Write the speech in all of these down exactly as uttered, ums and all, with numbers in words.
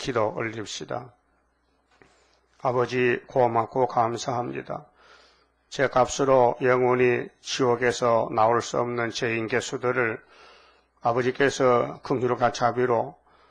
기도 올립시다. 아버지 고맙고 감사합니다. 제 값으로 영원히 지옥에서 나올 수 없는 죄인 개수들을 아버지께서 긍휼과 자비로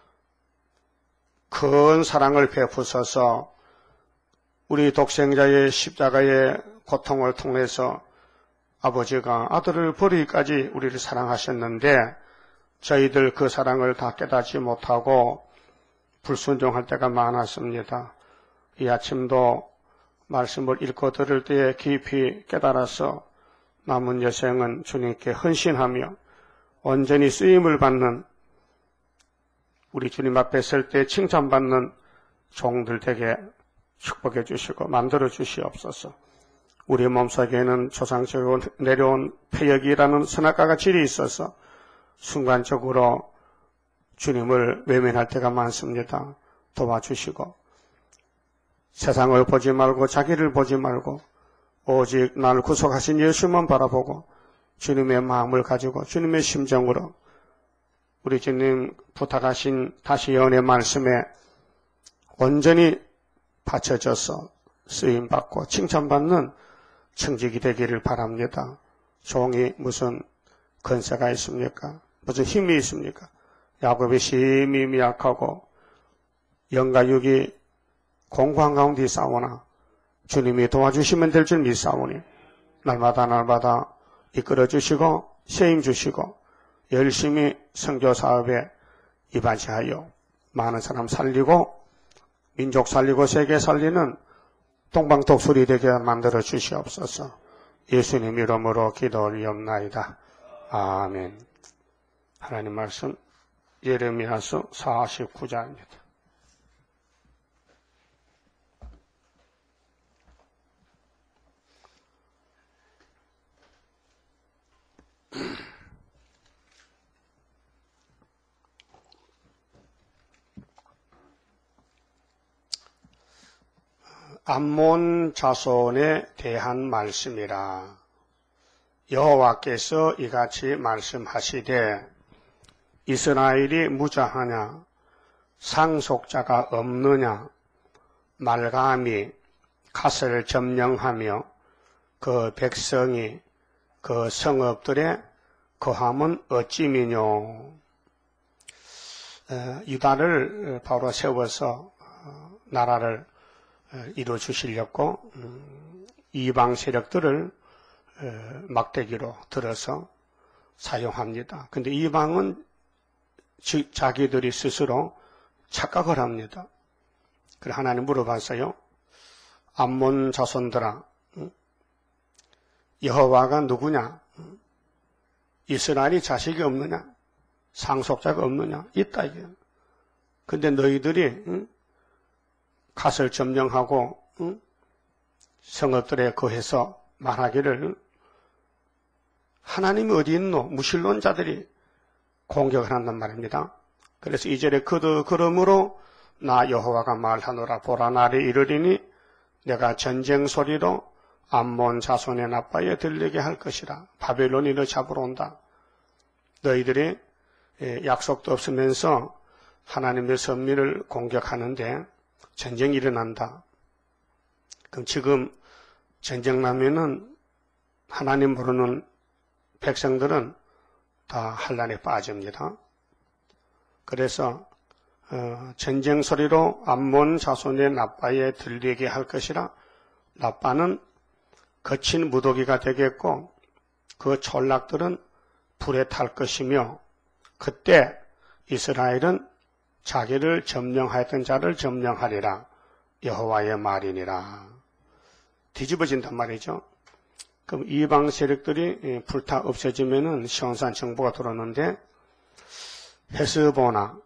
큰 사랑을 베푸셔서 우리 독생자의 십자가의 고통을 통해서 아버지가 아들을 버리기까지 우리를 사랑하셨는데 저희들 그 사랑을 다 깨닫지 못하고 불순종할 때가 많았습니다. 이 아침도 말씀을 읽고 들을 때에 깊이 깨달아서 남은 여생은 주님께 헌신하며 온전히 쓰임을 받는 우리 주님 앞에 설 때 칭찬받는 종들 되게 축복해 주시고 만들어 주시옵소서. 우리 몸속에는 조상적으로 내려온 폐역이라는 선악과가 질이 있어서 순간적으로 주님을 외면할 때가 많습니다. 도와주시고 세상을 보지 말고 자기를 보지 말고 오직 나를 구속하신 예수만 바라보고 주님의 마음을 가지고 주님의 심정으로 우리 주님 부탁하신 다시 연의 말씀에 온전히 바쳐져서 쓰임받고 칭찬받는 청직이 되기를 바랍니다. 종이 무슨 건세가 있습니까? 무슨 힘이 있습니까? 야곱이 심히 미약하고 영과 육이 공고한 가운데 싸우나 주님이 도와주시면 될 줄 믿사오니 날마다 날마다 이끌어 주시고 세임 주시고 열심히 선교 사업에 이바지하여 많은 사람 살리고 민족 살리고 세계 살리는 동방독수리 되게 만들어 주시옵소서. 예수님 이름으로 기도 올리옵나이다. 아멘. 하나님 말씀 예레미야서 사십구 장입니다. 암몬 자손에 대한 말씀이라. 여호와께서 이같이 말씀하시되 이스라엘이 무자하냐 상속자가 없느냐 말감이 갓을 점령하며 그 백성이 그 성읍들의 거함은 어찌미뇨. 유다를 바로 세워서 나라를 이루어 주시려고 이방 세력들을 막대기로 들어서 사용합니다. 근데 이방은 자기들이 스스로 착각을 합니다. 그래서 하나님 물어봤어요. 암몬 자손들아, 여호와가 누구냐? 이스라엘이 자식이 없느냐? 상속자가 없느냐? 있다 이게. 근데 너희들이 갓을 점령하고 성읍들에 거해서 말하기를 하나님이 어디 있노? 무신론자들이 공격을 한단 말입니다. 그래서 이 절에 그도 그러므로 나 여호와가 말하노라. 보라 날이 이르리니 내가 전쟁 소리로 암몬 자손의 나빠에 들리게 할 것이라. 바벨론이 너 잡으러 온다. 너희들이 약속도 없으면서 하나님의 선민을 공격하는데 전쟁이 일어난다. 그럼 지금 전쟁 나면은 하나님 모르는 백성들은 다 환란에 빠집니다. 그래서 어, 전쟁 소리로 암몬 자손의 나빠에 들리게 할 것이라. 나빠는 거친 무더기가 되겠고 그 전락들은 불에 탈 것이며 그때 이스라엘은 자기를 점령하였던 자를 점령하리라. 여호와의 말이니라. 뒤집어진단 말이죠. 그럼 이방 세력들이 불타 없어지면은 시온산 정부가 들어오는데 헤스보나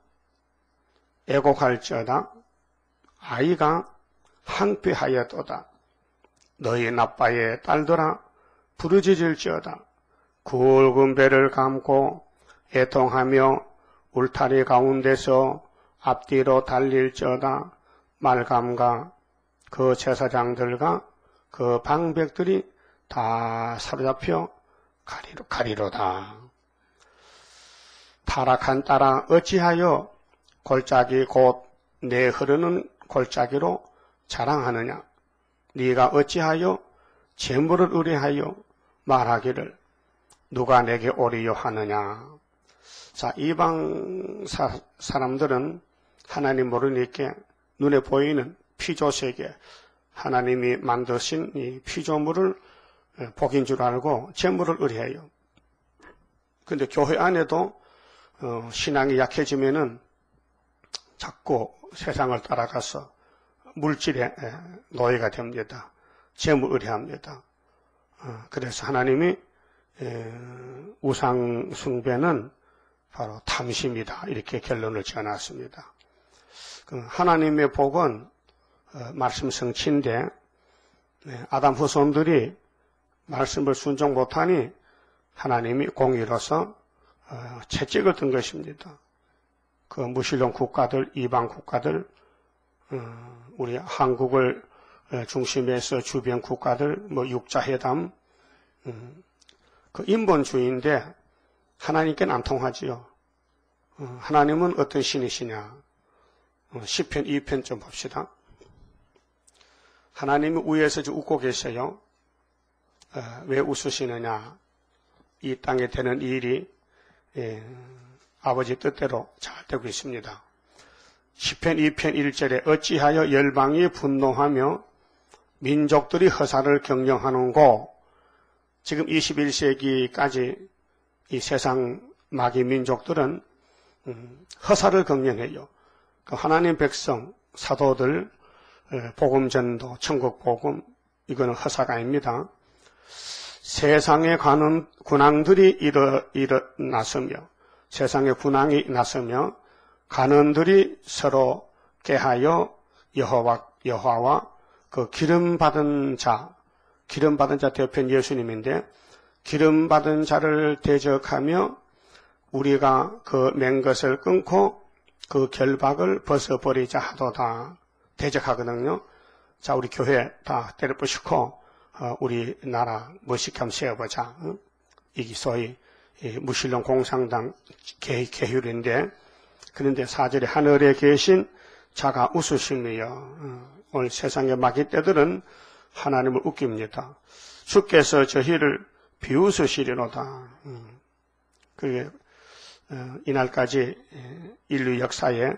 애곡할지어다 아이가 항폐하였도다. 너희 나빠의 딸들아 부르짖을지어다. 굵은 배를 감고 애통하며 울타리 가운데서 앞뒤로 달릴지어다. 말감과 그 제사장들과 그 방백들이 다 사로잡혀 가리로, 가리로다. 타락한 딸아 어찌하여 골짜기 곧 내 흐르는 골짜기로 자랑하느냐? 네가 어찌하여 재물을 의뢰하여 말하기를 누가 내게 오리요 하느냐? 자, 이방 사, 사람들은 하나님 모르니까 눈에 보이는 피조세계, 하나님이 만드신 이 피조물을 복인 줄 알고 재물을 의뢰해요. 그런데 교회 안에도 어, 신앙이 약해지면은 자꾸 세상을 따라가서 물질의 노예가 됩니다. 재물 의뢰합니다. 어, 그래서 하나님이 에, 우상 숭배는 바로 탐심이다, 이렇게 결론을 지어놨습니다. 그 하나님의 복은 어, 말씀 성취인데 네, 아담 후손들이 말씀을 순종 못하니 하나님이 공의로서 어, 채찍을 든 것입니다. 그 무신론 국가들, 이방 국가들, 어, 우리 한국을 중심해서 주변 국가들, 뭐 육자회담, 음, 그 인본주의인데 하나님께는 안 통하지요. 어, 하나님은 어떤 신이시냐? 어, 시편 이 편 좀 봅시다. 하나님이 위에서 좀 웃고 계세요. 어, 왜 웃으시느냐? 이 땅에 되는 일이 예, 아버지 뜻대로 잘 되고 있습니다. 시편 이 편 일 절에 어찌하여 열방이 분노하며 민족들이 허사를 경영하는고. 지금 이십일 세기까지 이 세상 마귀 민족들은 허사를 경영해요. 그 하나님 백성, 사도들, 복음전도, 천국복음, 이거는 허사가 아닙니다. 세상에 가는 군왕들이 일어, 일어나서며, 세상에 군왕이 나서며, 간원들이 서로 깨하여 여호와, 여호와와 그 기름받은 자, 기름받은 자 대표는 예수님인데, 기름받은 자를 대적하며 우리가 그 맨 것을 끊고 그 결박을 벗어버리자 하도다. 대적하거든요. 자, 우리 교회 다 때려부시고 어, 우리나라 멋있게 한번 세워보자. 어? 이게 소위 무신론 공산당 개, 개율인데, 그런데 사 절에 하늘에 계신 자가 웃으시며 어, 오늘 세상의 마귀 떼들은 하나님을 웃깁니다. 주께서 저희를 비웃으시리로다. 음. 그게 어, 이날까지 인류 역사에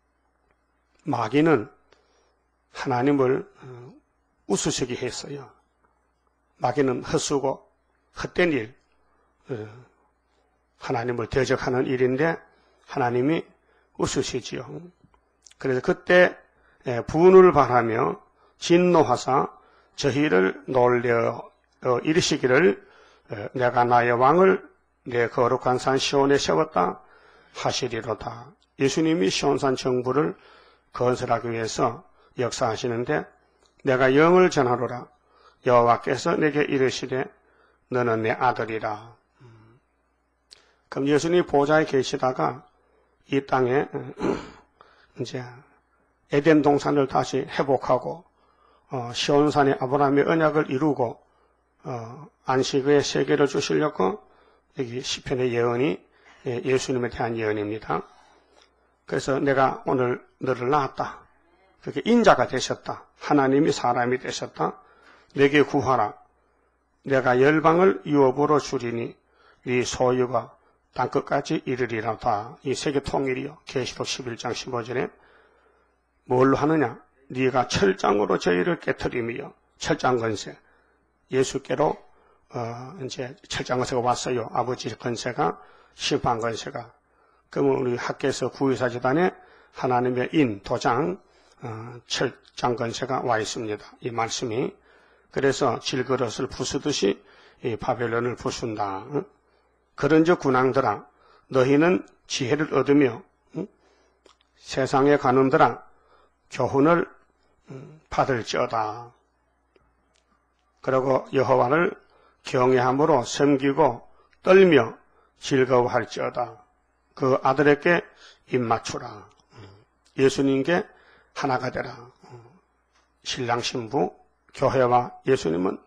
마귀는 하나님을 어, 웃으시게 했어요. 마귀는 헛수고 헛된 일, 어, 하나님을 대적하는 일인데 하나님이 웃으시지요. 그래서 그때 예, 분을 바라며 진노하사 저희를 놀려 어, 이르시기를 어, 내가 나의 왕을 내 거룩한 산 시온에 세웠다 하시리로다. 예수님이 시온산 정부를 건설하기 위해서 역사하시는데 내가 영을 전하노라. 여호와께서 내게 이르시되 너는 내 아들이라. 음. 그럼 예수님이 보좌에 계시다가 이 땅에 이제 에덴 동산을 다시 회복하고 어, 시온산에 아브라함의 언약을 이루고 어, 안식의 세계를 주시려고 여기 시편의 예언이 예수님에 대한 예언입니다. 그래서 내가 오늘 너를 낳았다. 그렇게 인자가 되셨다. 하나님이 사람이 되셨다. 내게 구하라. 내가 열방을 유업으로 주리니 네 소유가 땅끝까지 이르리라다. 이 세계 통일이요. 계시록 십일 장 십오 절에 뭘로 하느냐? 네가 철장으로 저희를 깨트리며 철장 건세. 예수께로 어, 이제 철장 건세가 왔어요. 아버지 건세가 심판 건세가. 그러면 우리 학교에서 구의사 재단에 하나님의 인 도장 어, 철장 건세가 와 있습니다. 이 말씀이. 그래서 질그릇을 부수듯이 이 바벨론을 부순다. 응? 그런즉 군왕들아 너희는 지혜를 얻으며 응? 세상에 가는들아 교훈을 음, 받을지어다. 그리고 여호와를 경외함으로 섬기고 떨며 즐거워할지어다. 그 아들에게 입맞추라. 예수님께 하나가 되라. 신랑 신부 교회와 예수님은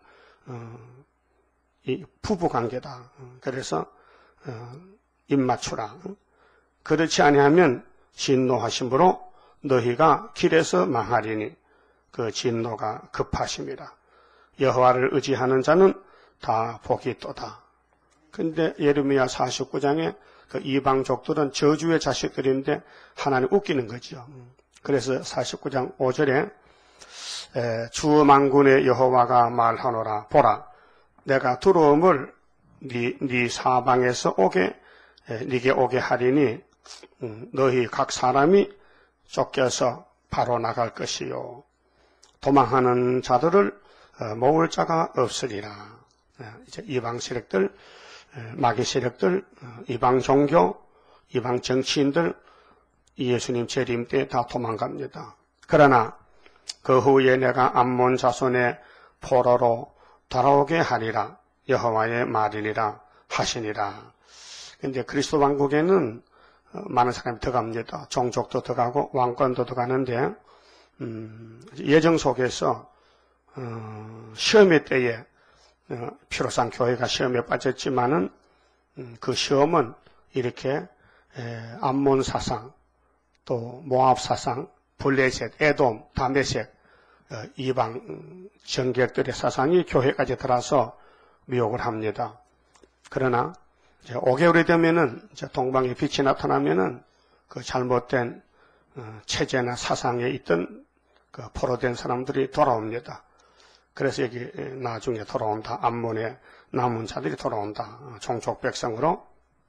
이 부부관계다. 그래서 입맞추라. 그렇지 아니하면 진노하심으로 너희가 길에서 망하리니 그 진노가 급하심이라. 여호와를 의지하는 자는 다 복이 있도다. 근데 예레미야 사십구 장에 그 이방족들은 저주의 자식들인데 하나님 웃기는 거죠. 그래서 사십구 장 오 절에 주 만군의 여호와가 말하노라. 보라, 내가 두려움을 네, 네 사방에서 오게 네게 오게 하리니 너희 각 사람이 쫓겨서 바로 나갈 것이요 도망하는 자들을 모을 자가 없으리라. 이제 이방 세력들, 마귀 세력들, 이방 종교, 이방 정치인들 예수님 재림 때 다 도망갑니다. 그러나 그 후에 내가 암몬 자손의 포로로 돌아오게 하리라. 여호와의 말이니라 하시니라. 근데 그리스도 왕국에는 많은 사람이 들어갑니다. 종족도 들어가고 왕권도 들어가는데 음, 예정 속에서 어, 시험의 때에 어, 피로상 교회가 시험에 빠졌지만은 음, 그 시험은 이렇게 에, 암몬 사상, 또 모압 사상, 블레셋, 에돔, 다메섹 어, 이방 정객들의 사상이 교회까지 들어서 미혹을 합니다. 그러나 이제 오 개월이 되면은 이제 동방의 빛이 나타나면은 그 잘못된 어, 체제나 사상에 있던 그 포로된 사람들이 돌아옵니다. 그래서 여기 나중에 돌아온다. 암몬의 남은 자들이 돌아온다. 종족 백성으로.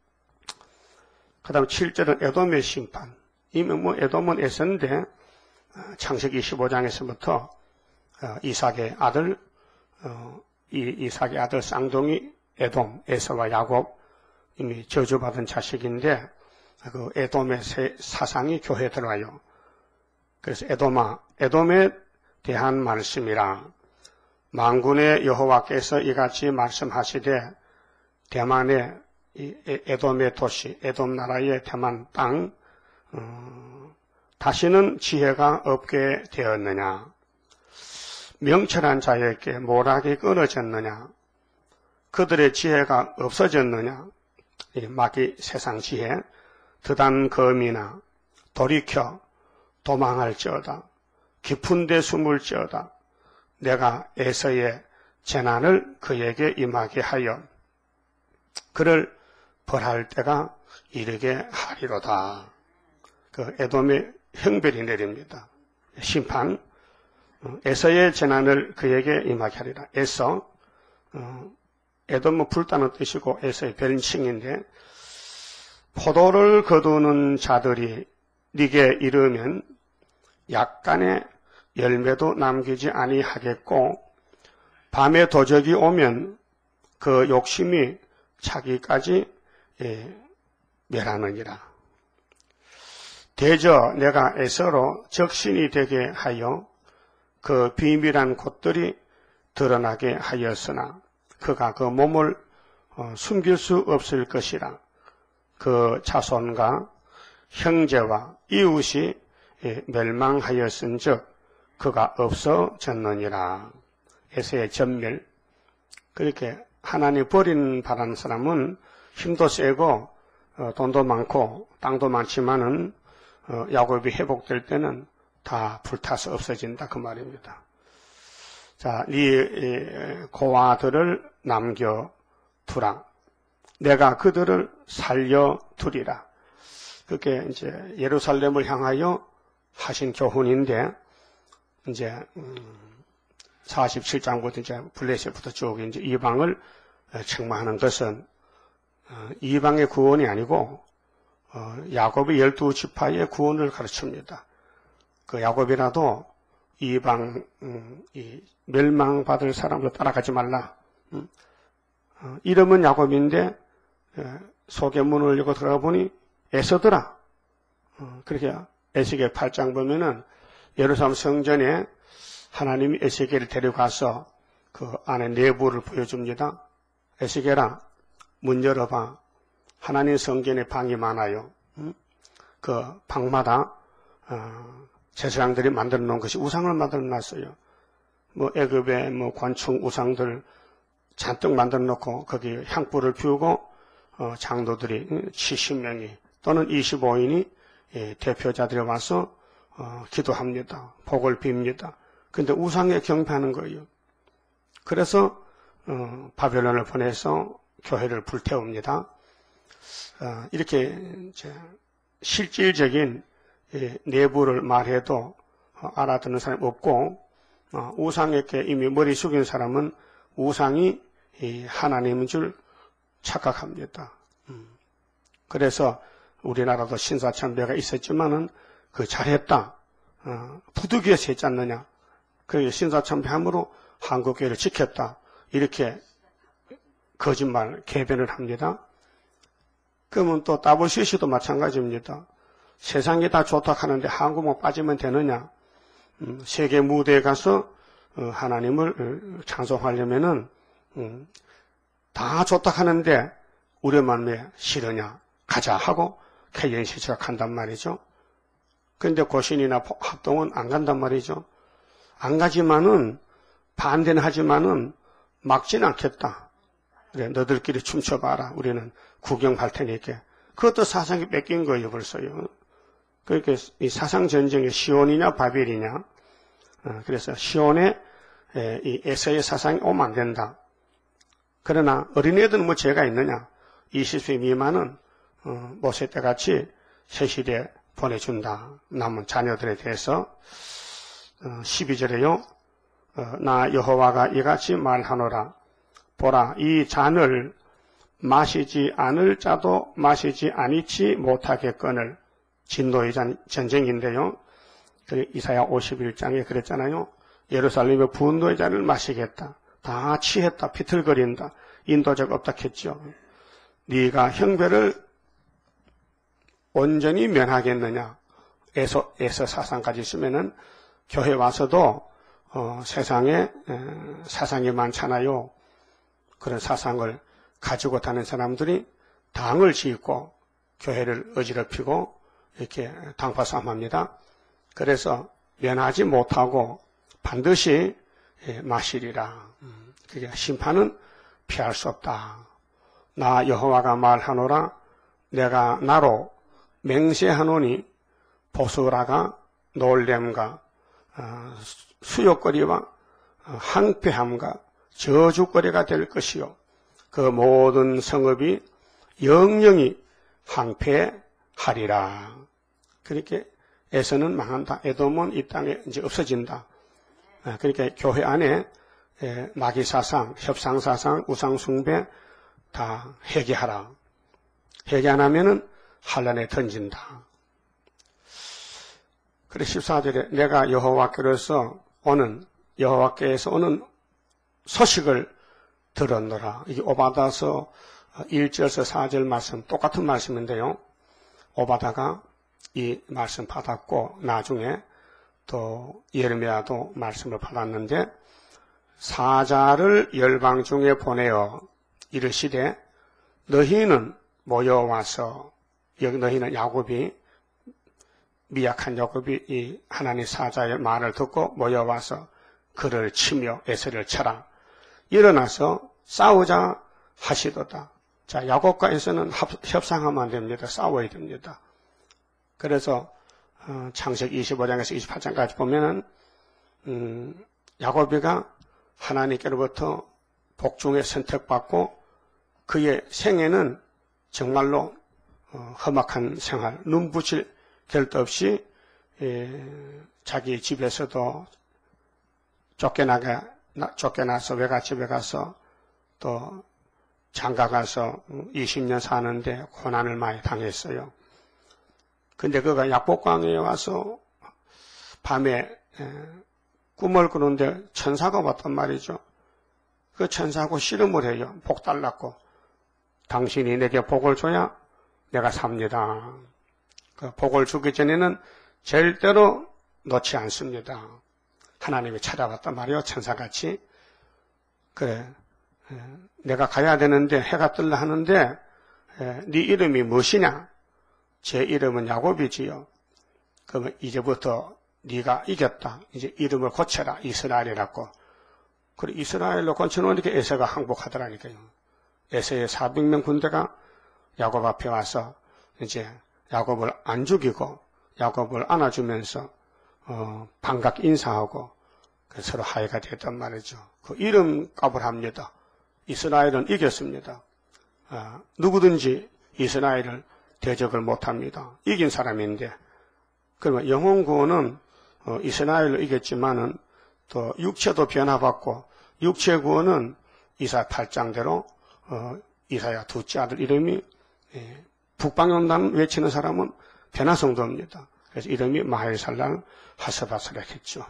그 다음 칠 절은 에돔의 심판. 이미 뭐 에돔은 에서인데 창세기 이십오 장에서부터 이삭의 아들, 이 이삭의 아들 쌍둥이 에돔, 에서와 야곱 이미 저주받은 자식인데 그 에돔의 사상이 교회에 들어와요. 그래서 에돔아, 에돔에 대한 말씀이라. 만군의 여호와께서 이같이 말씀하시되 대만의 에돔의 도시, 에돔 나라의 대만 땅 어, 다시는 지혜가 없게 되었느냐? 명철한 자에게 모락이 끊어졌느냐? 그들의 지혜가 없어졌느냐? 이 마귀 세상 지혜, 드단 검이나 돌이켜 도망할지어다. 깊은 데 숨을지어다. 내가 에서의 재난을 그에게 임하게 하여 그를 벌할 때가 이르게 하리로다. 그 에돔의 형벌이 내립니다. 심판. 에서의 재난을 그에게 임하게 하리라. 에서, 에돔은 불타는 뜻이고 에서의 별칭인데 포도를 거두는 자들이 네게 이르면 약간의 열매도 남기지 아니하겠고 밤에 도적이 오면 그 욕심이 차기까지 예, 멸하느니라. 대저 내가 에서로 적신이 되게 하여 그 비밀한 곳들이 드러나게 하였으나 그가 그 몸을 어, 숨길 수 없을 것이라. 그 자손과 형제와 이웃이 예, 멸망하였은즉 그가 없어졌느니라. 에서의 전멸. 그렇게 하나님 버린 바라는 사람은 힘도 세고 어, 돈도 많고 땅도 많지만은 어, 야곱이 회복될 때는 다 불타서 없어진다 그 말입니다. 자, 네 고아들을 남겨두라. 내가 그들을 살려두리라. 그게 이제 예루살렘을 향하여 하신 교훈인데 이제 사십칠 장부터 이제 블레셋부터 쭉 이제 이방을 책망하는 것은 이방의 구원이 아니고 야곱의 열두 지파의 구원을 가르칩니다. 그 야곱이라도 이방 이 멸망받을 사람으로 따라가지 말라. 이름은 야곱인데 속에 문을 열고 들어가 보니 에서더라. 그렇게 에스겔 팔 장 보면은 예루살렘 성전에 하나님이 에스겔을 데려가서 그 안에 내부를 보여줍니다. 에스겔아, 문 열어봐. 하나님 성전에 방이 많아요. 그 방마다 어, 제사장들이 만들어 놓은 것이 우상을 만들어 놨어요. 뭐 애굽의 뭐 관충 우상들 잔뜩 만들어 놓고 거기 향불을 피우고 어, 장로들이 칠십 명이 또는 이십오 인이 예, 대표자들이 와서 어, 기도합니다. 복을 빕니다. 근데 우상에 경배하는 거예요. 그래서 어, 바벨론을 보내서 교회를 불태웁니다. 어, 이렇게 이제 실질적인 예, 내부를 말해도 어, 알아듣는 사람이 없고 어, 우상에게 이미 머리 숙인 사람은 우상이 이 하나님인 줄 착각합니다. 음. 그래서 우리나라도 신사참배가 있었지만은 그 잘했다. 어, 부득이해서 했지 않느냐. 그 신사참배함으로 한국교회를 지켰다. 이렇게 거짓말, 개변을 합니다. 그러면 또 더블유씨씨도 마찬가지입니다. 세상이 다 좋다 하는데 한국만 빠지면 되느냐. 음, 세계 무대에 가서 어, 하나님을 찬송하려면은 음, 다 좋다 하는데 우리만 왜 싫으냐. 가자 하고 케이엔씨씨가 간단 말이죠. 그런데 고신이나 합동은 안 간단 말이죠. 안 가지만은 반대는 하지만은 막지는 않겠다. 그래, 너들끼리 춤춰봐라. 우리는 구경할 테니까. 그것도 사상이 뺏긴 거예요, 벌써요. 그러니까 이 사상 전쟁이 시온이냐 바벨이냐. 어, 그래서 시온에 에, 이 에서의 사상이 오면 안 된다. 그러나 어린애들은 뭐 죄가 있느냐. 이십 세 미만은 어, 모세 때 같이 세실에 보내준다. 남은 자녀들에 대해서 어, 십이 절에요. 어, 나 여호와가 이같이 말하노라. 보라, 이 잔을 마시지 않을 자도 마시지 아니치 못하겠거늘. 진노의 잔, 전쟁인데요. 이사야 오십일 장에 그랬잖아요. 예루살렘의 분노의 잔을 마시겠다. 다 취했다. 비틀거린다. 인도적 없다 했죠. 네가 형벌을 온전히 면하겠느냐. 에서, 에서 사상까지 있으면은 교회 와서도 어, 세상에 에, 사상이 많잖아요. 그런 사상을 가지고 다니는 사람들이 당을 짓고 교회를 어지럽히고 이렇게 당파싸움합니다. 그래서 면하지 못하고 반드시 마시리라. 그게 심판은 피할 수 없다. 나 여호와가 말하노라. 내가 나로 맹세하노니 보스라가 놀램과 수욕거리와 항폐함과 저주거리가 될 것이요. 그 모든 성읍이 영영이 항폐하리라. 그렇게 에서는 망한다. 에돔은 이 땅에 이제 없어진다. 그러니까 교회 안에 마귀사상, 협상사상, 우상숭배 다 회개하라. 회개 안 하면은 환란에 던진다. 그래 십사 절에 내가 여호와께로서 오는 여호와께에서 오는 소식을 들었노라. 이게 오바다서 일 절에서 사 절 말씀 똑같은 말씀인데요. 오바다가 이 말씀 받았고 나중에 또 예레미야도 말씀을 받았는데 사자를 열방 중에 보내어 이르시되 너희는 모여와서 여기 너희는 야곱이 미약한 야곱이 이 하나님 사자의 말을 듣고 모여와서 그를 치며 에서를 쳐라. 일어나서 싸우자 하시도다. 자, 야곱과 에서는 협상하면 안 됩니다. 싸워야 됩니다. 그래서 어, 창세기 이십오 장에서 이십팔 장까지 보면은 음, 야곱이가 하나님께로부터 복중에 선택받고 그의 생애는 정말로 어, 험악한 생활, 눈부실 결도 없이 에, 자기 집에서도 쫓겨나게 쫓겨나서 외갓집에 가서 또 장가 가서 이십 년 사는데 고난을 많이 당했어요. 근데 그가 약복강에 와서 밤에 꿈을 꾸는데 천사가 왔단 말이죠. 그 천사하고 씨름을 해요. 복 달라고. 당신이 내게 복을 줘야 내가 삽니다. 그 복을 주기 전에는 절대로 놓지 않습니다. 하나님이 찾아왔단 말이에요. 천사같이. 그래, 내가 가야 되는데 해가 뜰라 하는데 네 이름이 무엇이냐? 제 이름은 야곱이지요. 그러면 이제부터 네가 이겼다. 이제 이름을 고쳐라. 이스라엘이라고. 그리고 이스라엘로 고쳐놓으니까 에서가 항복하더라니까요. 에서의 사백 명 군대가 야곱 앞에 와서 이제 야곱을 안 죽이고 야곱을 안아주면서 어, 반갑게 인사하고 서로 화해가 됐단 말이죠. 그 이름 값을 합니다. 이스라엘은 이겼습니다. 어, 누구든지 이스라엘을 대적을 못합니다. 이긴 사람인데, 그러면 영혼 구원은 어, 이스라엘을 이겼지만은 또 육체도 변화받고, 육체 구원은 이사야 팔 장대로 어, 이사야 둘째 아들 이름이 예, 북방연단 외치는 사람은 변화성도입니다. 그래서 이름이 마헬살랄 하스바스렉했죠.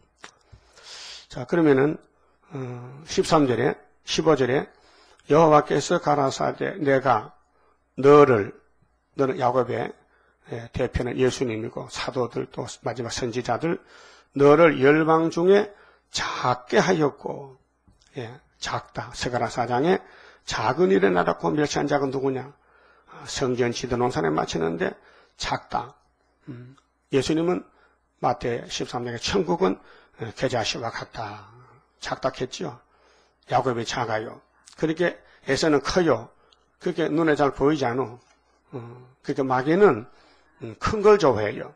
자, 그러면은 어, 십삼 절에 십오 절에 여호와께서 가라사대 내가 너를, 너는 야곱의 대표는 예수님이고 사도들 또 마지막 선지자들, 너를 열방 중에 작게 하였고, 예, 작다. 스가랴 사 장에 작은 일에 나라고 멸시한 자가 누구냐? 성전 지도 농산에 마치는데 작다. 음, 예수님은 마태 십삼 장에 천국은 겨자씨와 같다. 작다했죠. 야곱이 작아요. 그렇게 에서는 커요. 그렇게 눈에 잘 보이지 않아. 어, 그러니까 마귀는 큰 걸 좋아해요.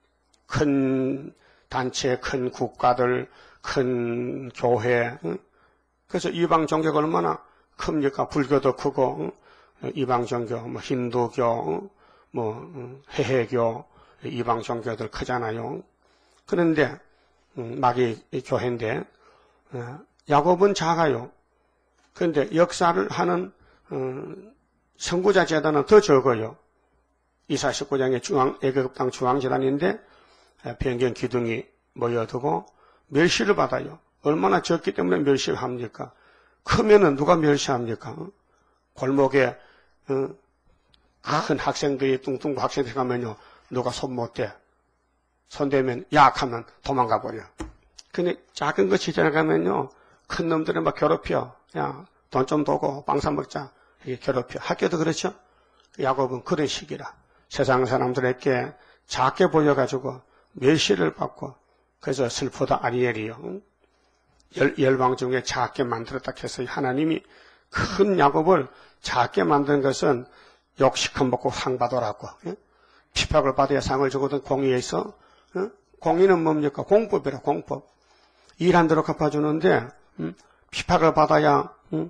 큰 단체, 큰 국가들, 큰 교회. 응? 그래서 이방 종교가 얼마나 큽니까? 불교도 크고, 응? 이방 종교, 뭐 힌두교, 응? 뭐 응? 해해교, 이방 종교들 크잖아요. 그런데 응, 마귀 교회인데 어, 야곱은 작아요. 그런데 역사를 하는 어, 선구자 재단은 더 적어요. 이사 십구 장의 중앙, 애굽 땅 중앙재단인데 변경 기둥이 모여두고 멸시를 받아요. 얼마나 적기 때문에 멸시를 합니까? 크면은 누가 멸시합니까? 골목에 어, 큰 학생들이 뚱뚱 학생들 가면요 누가 손 못 대. 손대면 약하면 도망가 버려. 근데 작은 거 지나가면요 큰 놈들은 막 괴롭혀. 야, 돈 좀 도고 빵 사 먹자. 이게 괴롭혀. 학교도 그렇죠? 야곱은 그런 식이라. 세상 사람들에게 작게 보여가지고 멸시를 받고, 그래서 슬프다 아리엘이요. 열, 열방 중에 작게 만들었다 해서 하나님이 큰 야곱을 작게 만든 것은 욕시큰 먹고 상 받으라고. 예? 피박을 받아야 상을 주거든. 공의에 있어. 예? 공의는 뭡니까? 공법이라 공법. 일한 대로 갚아주는데 음? 피박을 받아야 음?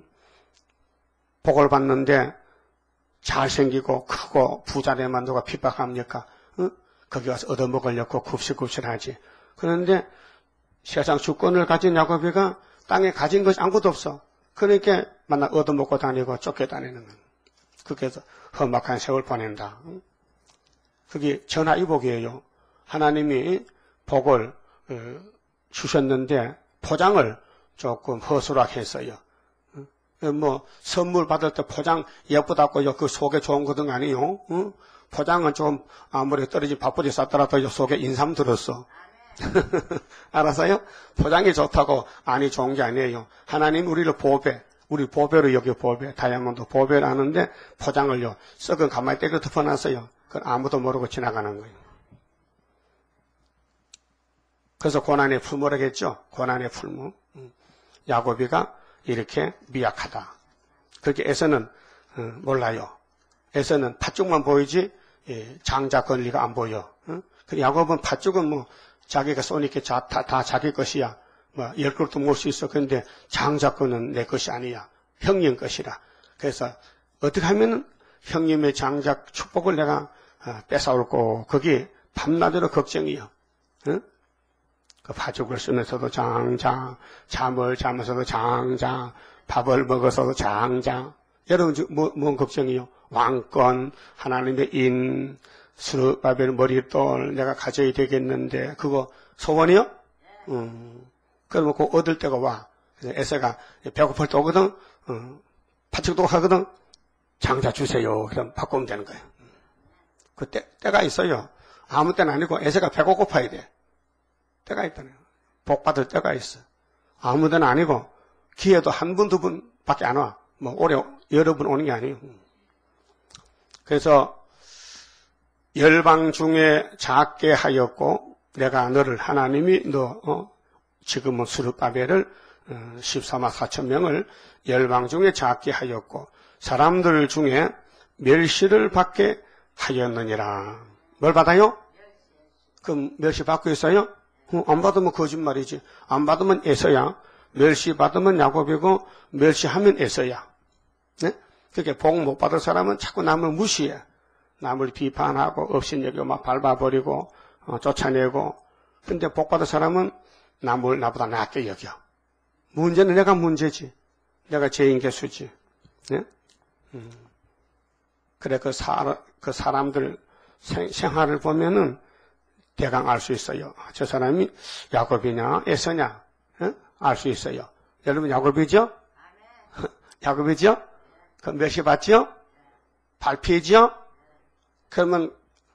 복을 받는데 잘생기고 크고 부자되만 누가 핍박합니까? 어? 거기 가서 얻어먹으려고 굽실굽실하지. 그런데 세상 주권을 가진 야곱이가 땅에 가진 것이 아무것도 없어. 그러니까 만나 얻어먹고 다니고 쫓겨다니는 거야. 그렇게 해서 험악한 세월 보낸다. 그게 전화위복이에요. 하나님이 복을 주셨는데 포장을 조금 허술하게 했어요. 뭐 선물 받을 때 포장 예쁘다고 그 속에 좋은 거든 아니요. 어? 포장은 좀 아무리 떨어진 밥보지 쌌더라도 속에 인삼 들었어. 알았어요? 포장이 좋다고 안이 좋은 게 아니에요. 하나님 우리를 보배, 우리 보배로 여기 보배, 다이아몬드 보배를 하는데 포장을요 썩은 가마에 때려 덮어놨어요. 그건 아무도 모르고 지나가는 거예요. 그래서 고난의 풀무라겠죠. 고난의 풀무. 야곱이가 이렇게 미약하다. 그렇게 에서는 어, 몰라요. 에서는 팥죽만 보이지 예, 장자 권리가 안 보여. 어? 야곱은 팥죽은 뭐 자기가 쏘니까 다, 다, 다 자기 것이야. 뭐 열 그릇도 먹을 수 있어. 그런데 장자권은 내 것이 아니야. 형님 것이라. 그래서 어떻게 하면 형님의 장작 축복을 내가 어, 뺏어올고 그게 밤낮으로 걱정이요. 어? 그 팥죽을 쓰면서도 장자, 잠을 자면서도 장자, 밥을 먹어서도 장자. 여러분, 뭐, 뭔 걱정이요? 왕권, 하나님의 인, 스룹바벨 머리돌, 내가 가져야 되겠는데, 그거 소원이요? 음. 그러면 그거 얻을 때가 와. 그래서 에서가 배고플 때 오거든? 음. 팥죽도 하거든? 장자 주세요. 그럼 바꾸면 되는 거예요. 그 때, 때가 있어요. 아무 때는 아니고 에서가 배가 고파야 돼. 때가 있다네요. 복 받을 때가 있어. 아무 데는 아니고 기회도 한 분, 두 분밖에 안 와. 뭐 올해 여러 분 오는 게 아니에요. 그래서 열방 중에 작게 하였고 내가 너를 하나님이 너 어, 지금은 스룹바벨을 어, 십사만 사천 명을 열방 중에 작게 하였고 사람들 중에 멸시를 받게 하였느니라. 뭘 받아요? 그럼 멸시 받고 있어요? 어, 안 받으면 거짓말이지. 안 받으면 에서야. 멸시 받으면 야곱이고 멸시하면 에서야. 네? 그렇게 복 못 받을 사람은 자꾸 남을 무시해. 남을 비판하고 업신여기고 막 밟아버리고 어, 쫓아내고. 근데 복 받을 사람은 남을 나보다 낫게 여겨. 문제는 내가 문제지. 내가 죄인 개수지. 네? 음. 그래 그, 사, 그 사람들 생, 생활을 보면은 대강 알 수 있어요. 저 사람이 야곱이냐 에서냐 어? 알 수 있어요. 여러분 야곱이죠? 야곱이죠? 그 멸시 받죠? 발피죠? 그러면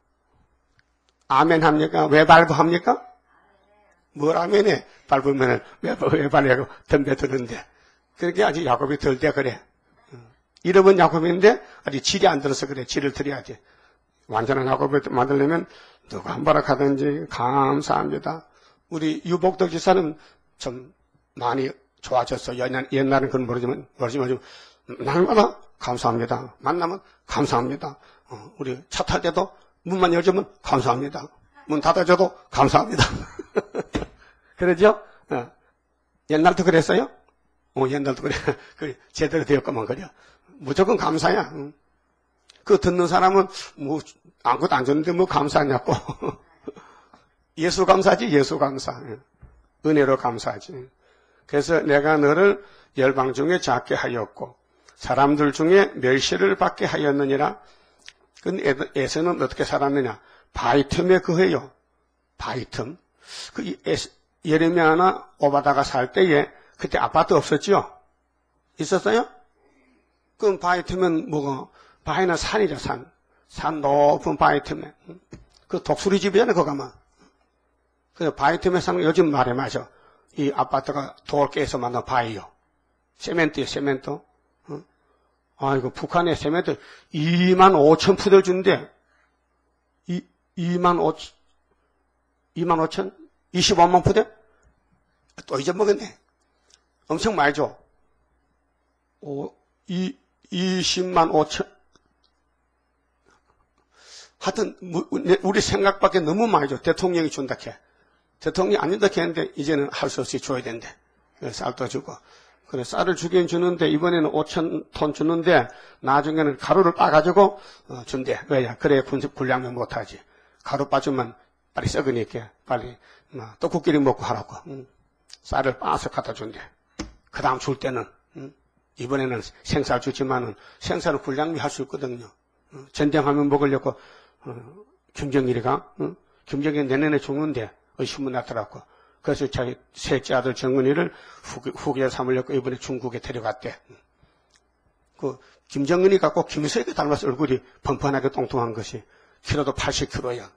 아멘 합니까? 왜 발부합니까? 뭘 아멘해? 밟으면은 왜, 왜 발이라고 덤벼드는데. 그렇게 아직 야곱이 덜 돼 그래. 이름은 야곱인데 아직 질이 안 들어서 그래. 질을 드려야지. 완전한 야곱을 만들려면 누가 한 바락하든지 감사합니다. 우리 유복덕 지사는 좀 많이 좋아졌어. 옛날, 옛날은 그건 모르지만, 모르지만 날마다 감사합니다. 만나면 감사합니다. 어, 우리 차 탈 때도 문만 열어주면 감사합니다. 문 닫아줘도 감사합니다. 그러죠? 어. 옛날도 그랬어요? 어, 옛날도 그래. 그 제대로 되었구만 그래. 무조건 감사야. 응. 그 듣는 사람은 뭐 아무것도 안 줬는데 뭐 감사하냐고. 예수 감사지, 예수 감사. 은혜로 감사하지. 그래서 내가 너를 열방 중에 작게 하였고 사람들 중에 멸시를 받게 하였느니라. 근데 에서는 어떻게 살았느냐? 바위 틈에 거해요. 바위 틈. 그 예레미야나 오바다가 살 때에 그때 아파트 없었죠? 있었어요? 그럼 바위 틈은 뭐가? 바위는 산이죠, 산. 산 높은 바위 틈에. 그 독수리 집이잖아요, 거기 가면. 그래서 바위 틈에 사는 요즘 말에 맞아. 이 아파트가 돌 깨서 만든 바위요. 세멘트요, 세멘트. 어? 아이고, 북한에 세멘트 이만 오천 푸들 준대. 이, 이만 오천, 이만 오천? 이십오만 푸대? 또 잊어먹었네. 엄청 많이 줘. 오, 이, 이십만 오천. 하여튼, 우리 생각밖에 너무 많이 줘. 대통령이 준다 캐. 대통령이 안 준다 캐는데, 이제는 할 수 없이 줘야 된대. 쌀도 주고. 그래, 쌀을 주긴 주는데, 이번에는 오천 톤 주는데, 나중에는 가루를 빠가지고, 어, 준대. 왜냐? 그래야 군량면 못하지. 가루 빠주면 빨리 썩으니까, 빨리, 뭐, 떡국끼리 먹고 하라고. 응. 쌀을 빠서 갖다 준대. 그 다음 줄 때는, 응? 이번에는 생쌀 주지만은, 생쌀은 군량미 할 수 있거든요. 어, 전쟁하면 먹으려고, 어, 김정일이가, 어? 김정일 내년에 죽는데, 어, 신문 났더라고. 그래서 자기 셋째 아들 정은이를 후계, 후계에 삼으려고 이번에 중국에 데려갔대. 그, 김정은이 갖고 김일성에게 닮아서 얼굴이 펀펀하게 뚱뚱한 것이, 키로도 팔십 킬로그램야.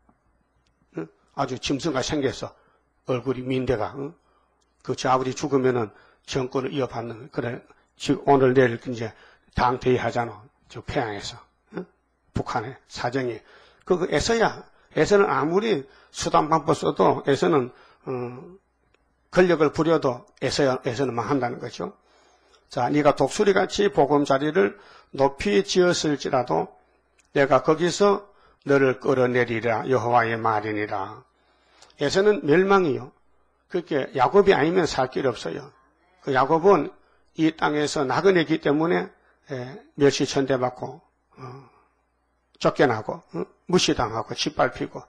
어? 아주 짐승과 생겨서, 얼굴이 민대가, 어? 그, 저 아버지 죽으면은 정권을 이어받는, 그래, 지금 오늘 내일 이제 당대회 하잖아. 저 평양에서. 어? 북한의 사정이. 그거 에서야. 에서는 아무리 수단방법 써도 에서는 어, 권력을 부려도 에서야, 에서는만 한다는 거죠. 자, 네가 독수리같이 보금자리를 높이 지었을지라도 내가 거기서 너를 끌어내리라 여호와의 말이니라. 에서는 멸망이요. 그렇게 야곱이 아니면 살 길이 없어요. 그 야곱은 이 땅에서 나그네기 때문에 에, 멸시천대받고 어, 쫓겨나고 어? 무시당하고 짓밟히고.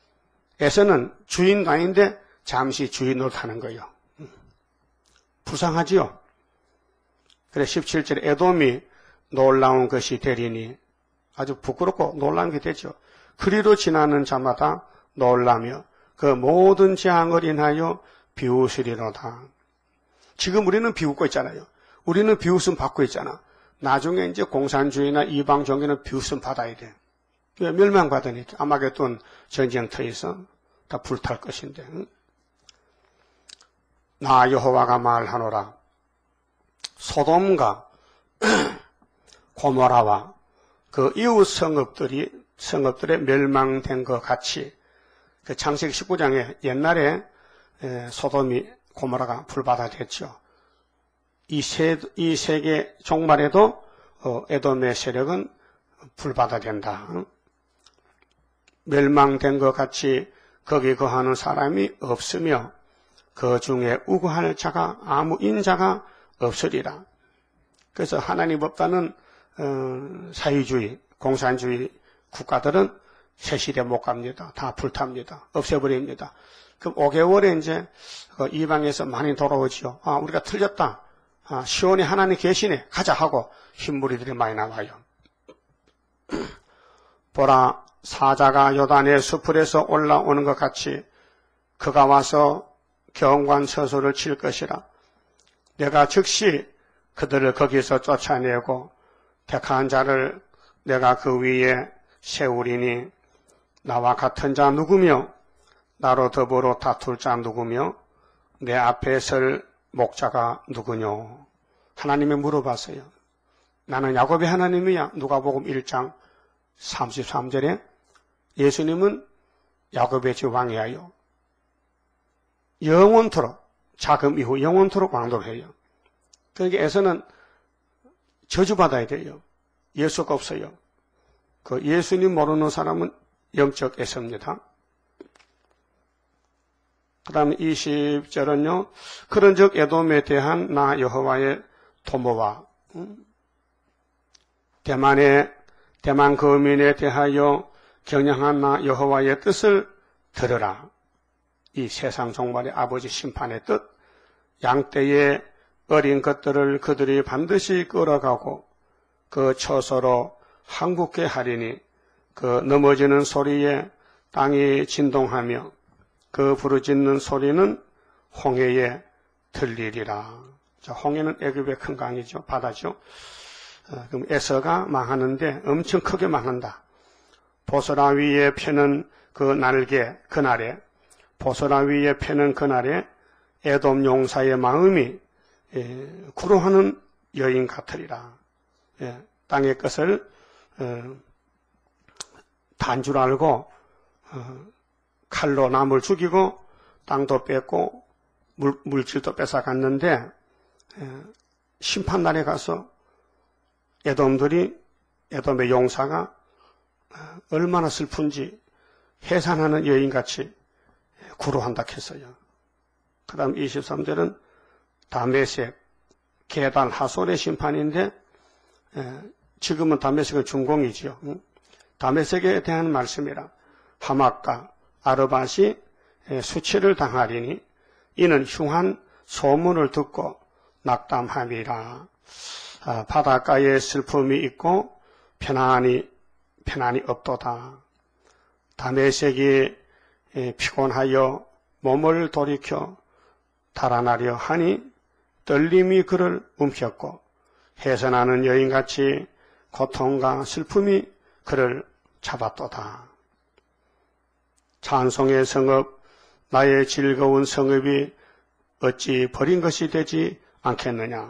에서는 주인도 아닌데 잠시 주인 노릇하는 거예요. 음. 불쌍하지요. 그래 십칠 절에 에돔이 놀라운 것이 되리니 아주 부끄럽고 놀라운 게 되죠. 그리로 지나는 자마다 놀라며 그 모든 재앙을 인하여 비웃으리로다. 지금 우리는 비웃고 있잖아요. 우리는 비웃음 받고 있잖아. 나중에 이제 공산주의나 이방 종교는 비웃음 받아야 돼. 왜? 멸망받으니까. 아마겟돈 전쟁터에서 다 불탈 것인데. 응? 나 여호와가 말하노라. 소돔과 고모라와 그 이웃 성읍들이 성읍들의 멸망된 것 같이 그 창세기 십구 장에 옛날에 에, 소돔이 고모라가 불바다됐죠. 이 세, 이 세계 종말에도 어, 에돔의 세력은 불바다된다. 응? 멸망된 것 같이 거기 거하는 사람이 없으며 그 중에 우고할 자가 아무 인자가 없으리라. 그래서 하나님 없다는 어, 사회주의, 공산주의 국가들은 새 시대 못 갑니다. 다 불탑니다. 없애버립니다. 그럼 오 개월에 이제 그 이방에서 많이 돌아오지요. 아, 우리가 틀렸다. 아, 시온에 하나님 계시네. 가자 하고 흰무리들이 많이 나와요. 보라, 사자가 요단의 수풀에서 올라오는 것 같이 그가 와서 경관처소를 칠 것이라. 내가 즉시 그들을 거기서 쫓아내고 택한 자를 내가 그 위에 세우리니 나와 같은 자 누구며 나로 더불어 다툴 자 누구며 내 앞에 설 목자가 누구뇨. 하나님이 물어봤어요. 나는 야곱의 하나님이야. 누가복음 일 장 삼십삼 절에 예수님은 야곱의 주 왕이에요. 영원토록, 자금 이후 영원토록 왕도를 해요. 그러니까 에서는 저주받아야 돼요. 예수가 없어요. 그 예수님 모르는 사람은 영적 에서입니다. 그 다음에 이십 절은요. 그런즉 에돔에 대한 나 여호와의 도모와 음? 대만의 대만 거민에 대하여 경영한 나 여호와의 뜻을 들으라. 이 세상 종말의 아버지 심판의 뜻, 양떼의 어린 것들을 그들이 반드시 끌어가고 그 처소로 한국게 하리니 그 넘어지는 소리에 땅이 진동하며 그 부르짖는 소리는 홍해에 들리리라. 자, 홍해는 애굽의 큰 강이죠. 바다죠. 어, 그럼 에서가 망하는데 엄청 크게 망한다. 보소라 위에 펴는 그 날개, 그날에 보소라 위에 펴는 그날에 에돔 용사의 마음이 예, 구로하는 여인 같으리라. 예, 땅의 것을 어, 단 줄 알고 어, 칼로 남을 죽이고 땅도 뺏고 물, 물질도 뺏어갔는데 예, 심판날에 가서 에돔들이 에돔의 용사가 얼마나 슬픈지 해산하는 여인같이 구로한다 했어요. 그 다음 이십삼 절은 다메섹, 게달, 하솔의 심판인데 에, 지금은 다메섹은 중공이지요. 응? 다메섹에 대한 말씀이라. 하막과 아르밧이 수치를 당하리니 이는 흉한 소문을 듣고 낙담함이라. 아, 바닷가에 슬픔이 있고 편안이 편안이 없도다. 다메섹이 피곤하여 몸을 돌이켜 달아나려 하니 떨림이 그를 움켰고 해산하는 여인같이 고통과 슬픔이 그를 잡았도다. 찬송의 성읍, 나의 즐거운 성읍이 어찌 버린 것이 되지 않겠느냐.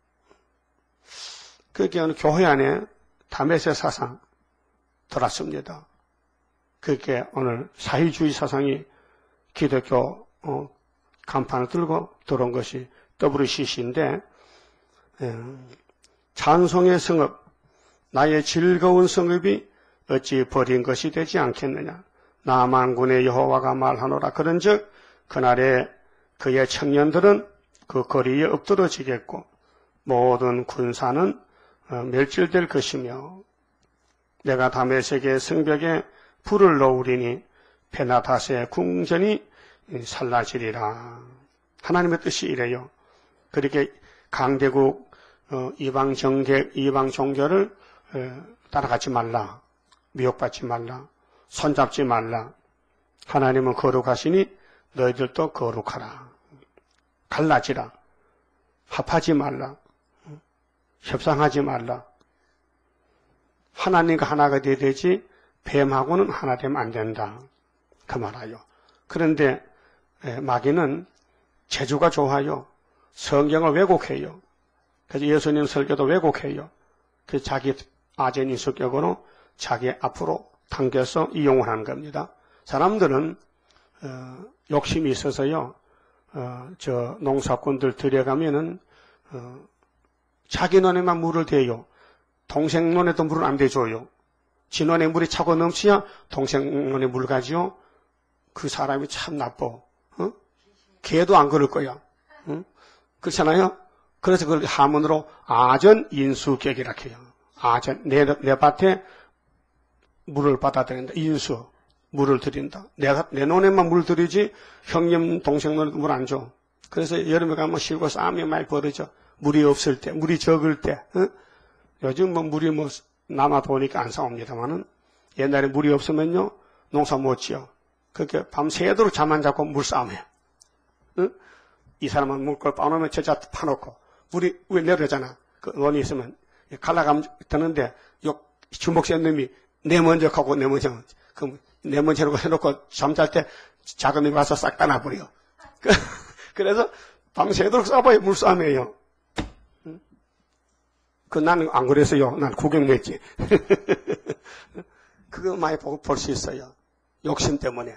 그게 어느 교회 안에 다메섹 사상 들었습니다. 그게 오늘 사회주의 사상이 기독교 어, 간판을 들고 들어온 것이 더블유씨씨인데 예, 찬송의 성읍, 나의 즐거운 성읍이 어찌 버린 것이 되지 않겠느냐. 나 만군의 여호와가 말하노라. 그런즉 그날에 그의 청년들은 그 거리에 엎드러지겠고 모든 군사는 멸질될 것이며 내가 다메섹의 성벽에 불을 놓으리니 베나닷의 궁전이 살라지리라. 하나님의 뜻이 이래요. 그렇게 강대국 이방 정객, 이방 종교를 따라가지 말라. 미혹받지 말라. 손잡지 말라. 하나님은 거룩하시니 너희들도 거룩하라. 갈라지라. 합하지 말라. 협상하지 말라. 하나님과 하나가 돼야 되지 뱀하고는 하나 되면 안 된다. 그 말아요. 그런데 마귀는 재주가 좋아요. 성경을 왜곡해요. 그래서 예수님 설교도 왜곡해요. 그래서 자기 아젠 인수격으로 자기 앞으로 당겨서 이용을 하는 겁니다. 사람들은 어, 욕심이 있어서요. 어, 저 농사꾼들 들여가면은 어, 자기 논에만 물을 대요. 동생 논에도 물을 안 대줘요. 지 논에 물이 차고 넘치야 동생 논에 물 가지요. 그 사람이 참 나빠. 어? 개도 안 그럴 거야. 응? 그렇잖아요? 그래서 그걸 하문으로 아전인수격이라 해요. 아전, 내, 내 밭에 물을 받아들인다. 인수, 물을 들인다. 내가, 내 논에만 물 들이지, 형님, 동생 논에 물 안 줘. 그래서 여름에 가면 실고 싸움이 많이 벌어져. 물이 없을 때, 물이 적을 때. 어? 요즘 뭐 물이 뭐 남아 도니까 안 싸웁니다만은 옛날에 물이 없으면요, 농사 못 지어. 그렇게 밤새도록 잠 안 자고 물싸움해요. 어? 이 사람은 물걸 빠놓으면 저자 파놓고, 물이 왜 내려잖아. 그 논이 있으면. 갈라가면 되는데, 요 주먹 센 놈이 내 먼저 가고 내 먼저, 그럼 내 먼저 해놓고 잠잘 때 작은 놈이 와서 싹 따놔버려. 그래서 밤새도록 싸봐요. 물싸움이에요. 그 나는 안 그랬어요. 난 구경만 했지. 그거 많이 보고 볼 수 있어요. 욕심 때문에.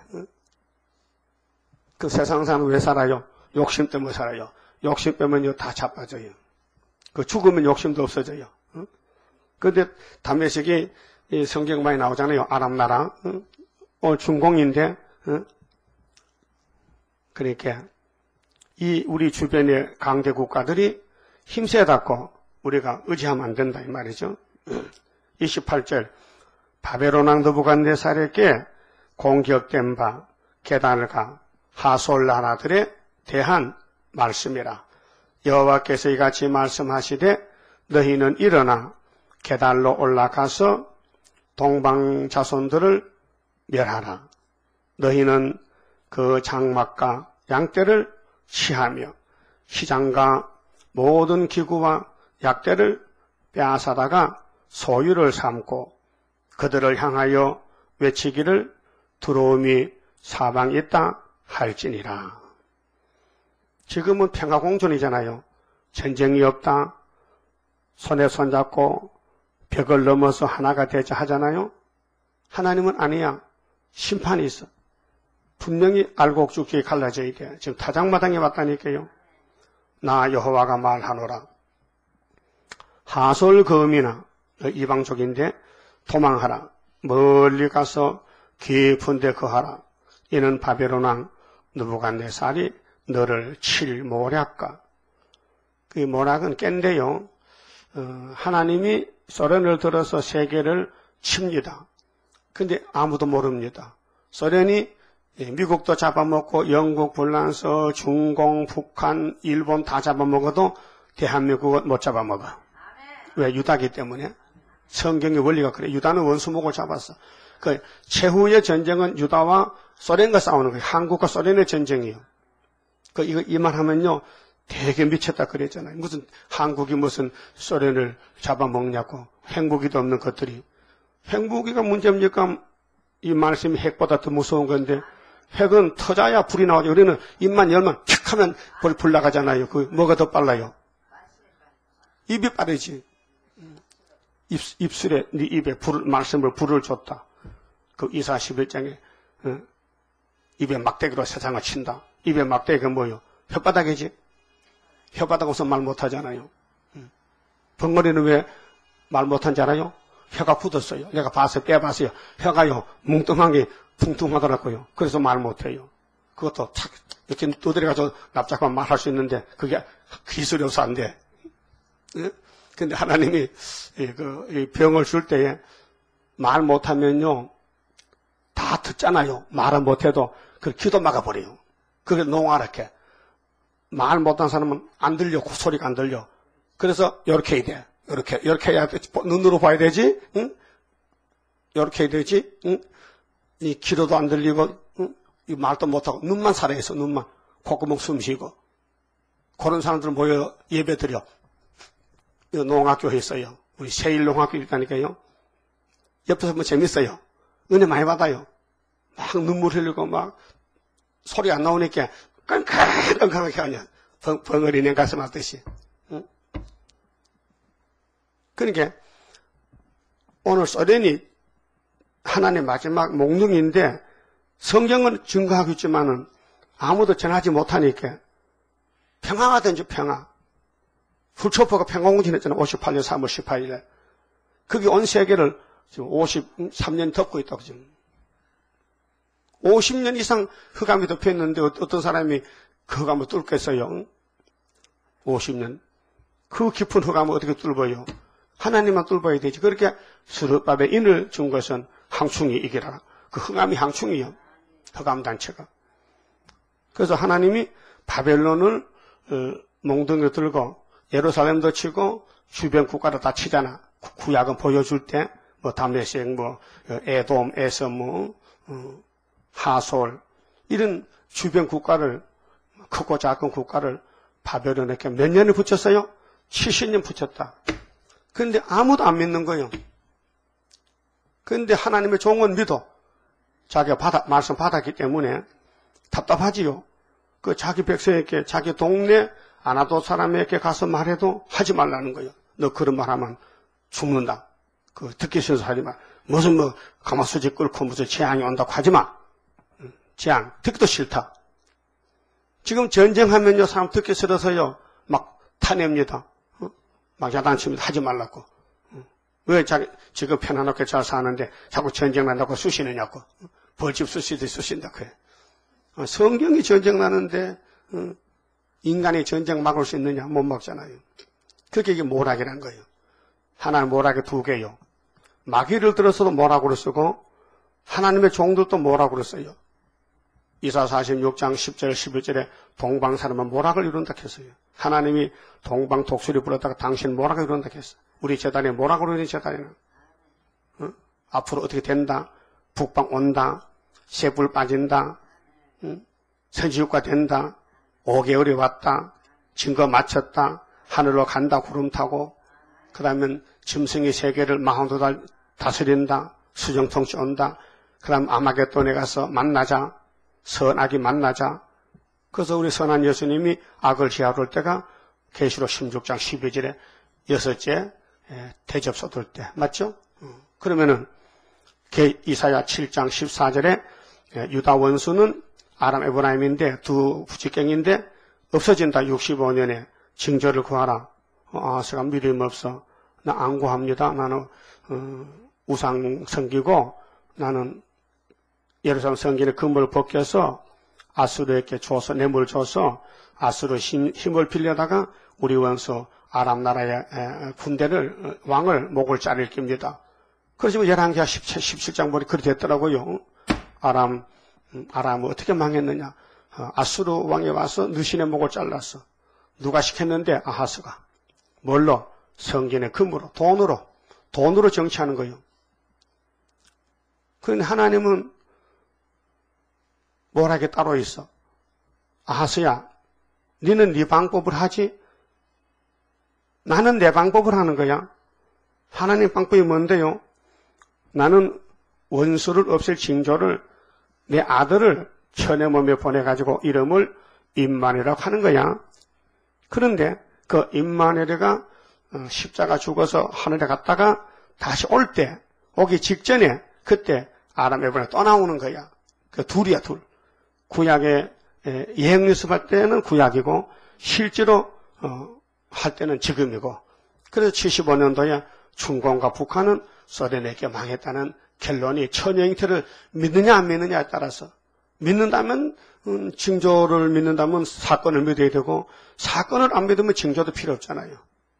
그 세상 사람 왜 살아요? 욕심 때문에 살아요. 욕심 빼면요 다 자빠져요. 그 죽으면 욕심도 없어져요. 그런데 담배식이 성경 많이 나오잖아요. 아람나라. 오늘 중공인데 그러니까 이 우리 주변의 강대 국가들이 힘세다고 우리가 의지하면 안 된다 이 말이죠. 이십팔 절 바벨론 왕 느부갓네살에게 공격된 바 게달과 하솔 나라들에 대한 말씀이라. 여호와께서 이같이 말씀하시되 너희는 일어나 게달로 올라가서 동방 자손들을 멸하라. 너희는 그 장막과 양떼를 취하며 시장과 모든 기구와 약대를 빼앗아다가 소유를 삼고 그들을 향하여 외치기를 두려움이 사방에 있다 할지니라. 지금은 평화공존이잖아요. 전쟁이 없다. 손에 손잡고 벽을 넘어서 하나가 되자 하잖아요. 하나님은 아니야. 심판이 있어. 분명히 알곡 죽기 갈라져야 돼. 지금 타작마당에 왔다니까요. 나 여호와가 말하노라. 하솔금이나 이방족인데 도망하라. 멀리 가서 깊은 데 거하라. 이는 바벨론 왕 느부갓네살이 너를 칠 모략과. 그 모략은 깬데요. 어, 하나님이 소련을 들어서 세계를 칩니다. 근데 아무도 모릅니다. 소련이 미국도 잡아먹고 영국, 불란서, 중공, 북한, 일본 다 잡아먹어도 대한민국은 못 잡아먹어. 왜? 유다기 때문에. 성경의 원리가 그래. 유다는 원수목을 잡았어. 그 최후의 전쟁은 유다와 소련과 싸우는 거예요. 한국과 소련의 전쟁이에요. 그 이거 이만하면요 되게 미쳤다 그랬잖아요. 무슨 한국이 무슨 소련을 잡아먹냐고. 핵무기도 없는 것들이. 핵무기가 문제입니까? 이 말씀이 핵보다 더 무서운 건데 핵은 터져야 불이 나오죠. 우리는 입만 열면 픽 하면 불, 불 나가잖아요. 그 뭐가 더 빨라요? 입이 빠르지. 입, 입술에 네 입에 불, 말씀을 불을 줬다. 그 이사 십일 장에 어? 입에 막대기로 세상을 친다. 입에 막대기가 뭐요? 혓바닥이지. 혓바닥 없으면 말 못하잖아요. 벙어리는 왜 말 못한지 알아요? 혀가 굳었어요. 내가 봐서 빼봤어요. 혀가요 뭉뚱한 게 퉁퉁하더라고요. 그래서 말 못해요. 그것도 착 이렇게 두드려가지고 납작하면 말할 수 있는데 그게 기술이 없어 안 돼. 예? 근데 하나님이 그 병을 줄 때에 말 못하면요 다 듣잖아요. 말은 못해도 그 귀도 막아버려요. 그게 농아랗게 말 못한 사람은 안 들려. 소리가 안 들려. 그래서 이렇게 해야 돼. 이렇게 이렇게 해야 돼. 눈으로 봐야 되지. 응? 이렇게 해야 되지. 응? 이 귀로도 안 들리고 응? 이 말도 못하고 눈만 살아있어. 눈만 콧구멍 숨쉬고 그런 사람들 모여 예배 드려. 이거 농학교 했어요. 우리 세일 농학교 있다니까요. 옆에서 뭐 재밌어요. 은혜 많이 받아요. 막 눈물 흘리고 막 소리 안 나오니까 끙끙끙끙하게 하냐. 벙어리 냉 가슴 앓듯이. 응? 그러니까 오늘 소련이 하나님의 마지막 몽둥이인데 성경은 증거하고 있지만은 아무도 전하지 못하니까 평화가 된 줄 평화. 훌초퍼가 평화공진했잖아요. 오십팔 년 삼월 십팔일에. 그게 온 세계를 지금 오십삼 년 덮고 있다고 지금. 오십 년 이상 흑암이 덮였는데 어떤 사람이 그 흑암을 뚫겠어요? 오십 년. 그 깊은 흑암을 어떻게 뚫어요? 하나님만 뚫어야 되지. 그렇게 스룹밥에 인을 준 것은 항충이 이기라. 그 흑암이 항충이요. 흑암 단체가. 그래서 하나님이 바벨론을 몽둥이로 들고 예루살렘도 치고 주변 국가를 다 치잖아. 구약은 보여줄 때 뭐 다메섹, 뭐 에돔, 에섬, 뭐 하솔 이런 주변 국가를 크고 작은 국가를 바벨론에게 몇 년을 붙였어요? 칠십 년 붙였다. 그런데 아무도 안 믿는 거예요. 그런데 하나님의 종은 믿어. 자기가 받아, 말씀 받았기 때문에 답답하지요. 그 자기 백성에게, 자기 동네 아나도 사람에게 가서 말해도 하지 말라는 거예요. 너 그런 말 하면 죽는다. 그 듣기 싫어서 하지 마. 무슨 뭐 가마솥이 끓고 무슨 재앙이 온다고 하지 마. 재앙 듣기도 싫다. 지금 전쟁하면요 사람 듣기 싫어서요 막 타냅니다. 어? 막 야단칩니다. 하지 말라고. 어? 왜 자기 지금 편안하게 잘 사는데 자꾸 전쟁 난다고 쑤시느냐고. 어? 벌집 쑤시듯이 쑤신다 그래. 어, 성경이 전쟁 나는데 어? 인간이 전쟁 막을 수 있느냐? 못 막잖아요. 그게 이게 모락이라는 거예요. 하나는 모락이 두 개요. 마귀를 들어서도 모락으로 쓰고 하나님의 종들도 모락으로 써요. 이사 사십육 장 십 절 십일 절에 동방사람은 모락을 이룬다 했어요. 하나님이 동방 독수리 불었다가 당신 모락을 이룬다 했어요. 우리 재단에 모락으로 이룬 재단에는 어? 앞으로 어떻게 된다. 북방 온다. 쇠불 빠진다. 응? 선지국가 된다. 오 개월이 왔다. 증거 마쳤다. 하늘로 간다. 구름 타고. 그 다음엔 짐승이 세계를 마흔두 달 다스린다. 수정통치 온다. 그 다음 아마겟돈에 가서 만나자. 선악이 만나자. 그래서 우리 선한 예수님이 악을 지하올 때가 계시록 십육 장 십이 절에 여섯째 대접 쏟을 때. 맞죠? 그러면은 이사야 칠 장 십사 절에 유다 원수는 아람 에브라임인데 두 부직경인데 없어진다. 육십오 년에 징조를 구하라. 아하스가 믿음 없어. 나 안 구합니다. 나는 어, 우상 섬기고 나는 예루살렘 성전의 금을 벗겨서 아수르에게 줘서 뇌물 줘서 아수르 힘, 힘을 빌려다가 우리 원수 아람 나라의 에, 군대를 왕을 목을 자를 깁니다. 그러시면 열왕기하 십칠 장 보니 그리 됐더라고요. 아람 아람은 어떻게 망했느냐? 아수르 왕이 와서 느신의 목을 잘랐어. 누가 시켰는데? 아하스가. 뭘로? 성전의 금으로, 돈으로, 돈으로 정치하는 거예요. 그런데 하나님은 뭐라게 따로 있어. 아하스야, 너는 네 방법을 하지? 나는 내 방법을 하는 거야. 하나님 방법이 뭔데요? 나는 원수를 없앨 징조를 내 아들을 천의 몸에 보내가지고 이름을 임마누엘이라고 하는 거야. 그런데 그 임마누엘이가 십자가 죽어서 하늘에 갔다가 다시 올 때, 오기 직전에 그때 아람 에브라임이 떠나오는 거야. 그 둘이야, 둘. 구약의 예행 연습할 때는 구약이고 실제로 어, 할 때는 지금이고. 그래서 칠십오 년도에 중공과 북한은 소련에게 망했다는 결론이 천여 잉태를 믿느냐 안 믿느냐에 따라서 믿는다면 음, 징조를 믿는다면 사건을 믿어야 되고 사건을 안 믿으면 징조도 필요 없잖아요.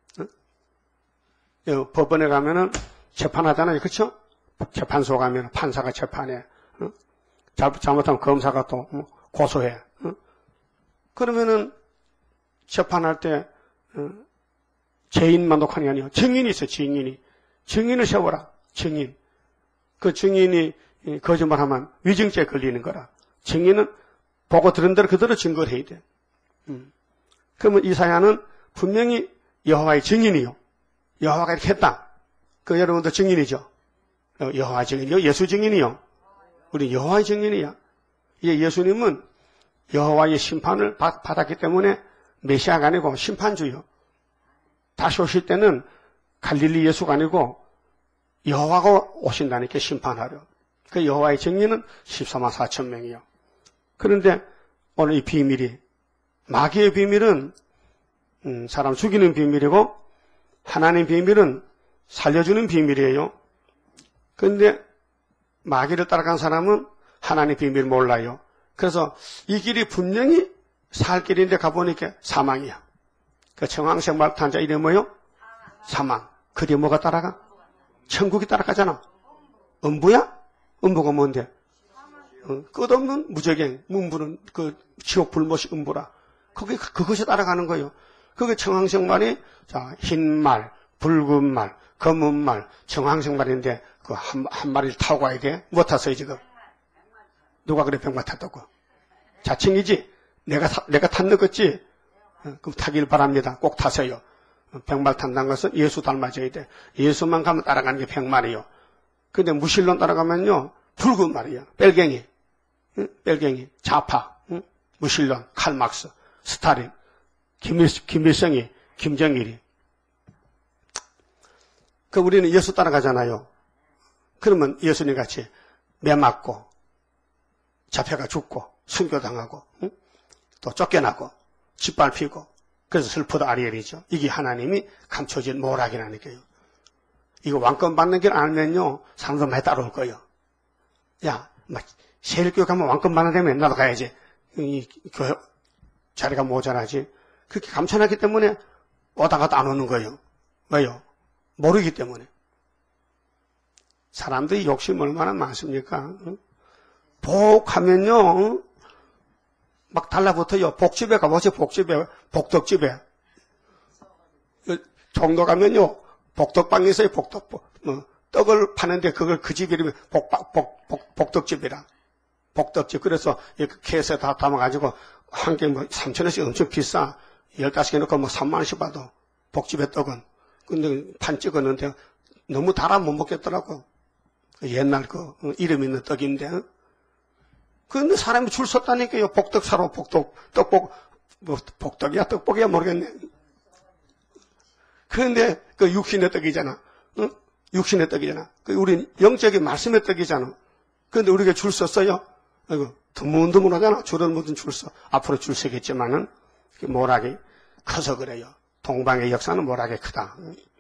어? 법원에 가면은 재판하잖아요. 그렇죠? 재판소 가면 판사가 재판해. 어? 잘못하면 검사가 또 고소해. 어? 그러면은 재판할 때 어? 죄인만 녹화하는 게 아니에요. 증인이 있어요. 증인이. 증인을 세워라. 증인. 그 증인이 거짓말하면 위증죄에 걸리는 거라. 증인은 보고 들은 대로 그대로 증거를 해야 돼. 음. 그러면 이사야는 분명히 여호와의 증인이요. 여호와가 이렇게 했다. 그 여러분도 증인이죠. 여호와 증인이요. 예수 증인이요. 우리 여호와의 증인이야. 예, 예수님은 여호와의 심판을 받, 받았기 때문에 메시아가 아니고 심판주요. 다시 오실 때는 갈릴리 예수가 아니고 여호와가 오신다니까 심판하려. 그 여호와의 증인은 십사만 사천 명이요. 그런데 오늘 이 비밀이 마귀의 비밀은 음, 사람 죽이는 비밀이고 하나님의 비밀은 살려주는 비밀이에요. 그런데 마귀를 따라간 사람은 하나님 비밀 몰라요. 그래서 이 길이 분명히 살 길인데 가보니까 사망이야. 그 청황생활 탄자 이름이 뭐요? 사망. 그 뒤에 뭐가 따라가? 천국이 따라가잖아. 음부야? 음부가 뭔데? 어, 끝없는 무적행, 문부는 그 지옥 불못이 음부라. 그게, 그것이 따라가는 거예요. 그게 청황생말이, 자, 흰 말, 붉은 말, 검은 말, 청황생말인데, 그 한, 한 마리를 타고 가야 돼? 뭐 탔어요, 지금? 누가 그래, 백마 탔다고? 자칭이지? 내가, 타, 내가 탔는 거지? 어, 그럼 타길 바랍니다. 꼭 타세요. 백말 탄다는 것은 예수 닮아져야 돼. 예수만 가면 따라가는 게 백말이요. 근데 무신론 따라가면요, 붉은 말이야. 뺄갱이. 응? 뺄갱이. 좌파. 응? 무신론. 칼막스. 스탈린. 김일, 김일성이. 김정일이. 그 우리는 예수 따라가잖아요. 그러면 예수님 같이 매 맞고, 잡혀가 죽고, 순교당하고, 응? 또 쫓겨나고, 짓밟히고, 그래서 슬프다 아리엘이죠. 이게 하나님이 감춰진 모락이라니까요. 이거 왕권 받는 길 알면요, 사람들 많이 따라올 거예요. 야, 막, 세일교회 가면 왕권 받는다면 나도 가야지. 이 교회 자리가 모자라지. 그렇게 감춰놨기 때문에 오다가도 안 오는 거예요. 왜요? 모르기 때문에. 사람들이 욕심 얼마나 많습니까? 복하면요, 막 달라붙어요. 복집에 가보세요. 복집에, 복덕집에. 종로 가면요, 복덕방이 있어요. 복덕, 뭐, 떡을 파는데 그걸 그 집 이름이 복, 복, 복, 복덕집이라. 복덕집. 그래서 이렇게 케이스에 다 담아가지고 한 개 뭐 삼천 원씩 엄청 비싸. 열다섯 개 넣고 뭐 삼만 원씩 받아. 복집의 떡은. 근데 판 찍었는데 너무 달아 못 먹겠더라고. 옛날 그 이름 있는 떡인데. 그런데 사람이 줄 섰다니까요. 복덕 사러 복덕, 떡복, 뭐, 복덕이야, 떡복이야 모르겠네. 그런데 그 육신의 떡이잖아. 응? 육신의 떡이잖아. 그 우리 영적인 말씀의 떡이잖아. 그런데 우리가 줄 섰어요. 아이고, 드문드문하잖아. 줄은 뭐든 줄 서. 앞으로 줄 서겠지만은, 모락이 커서 그래요. 동방의 역사는 모락이 크다.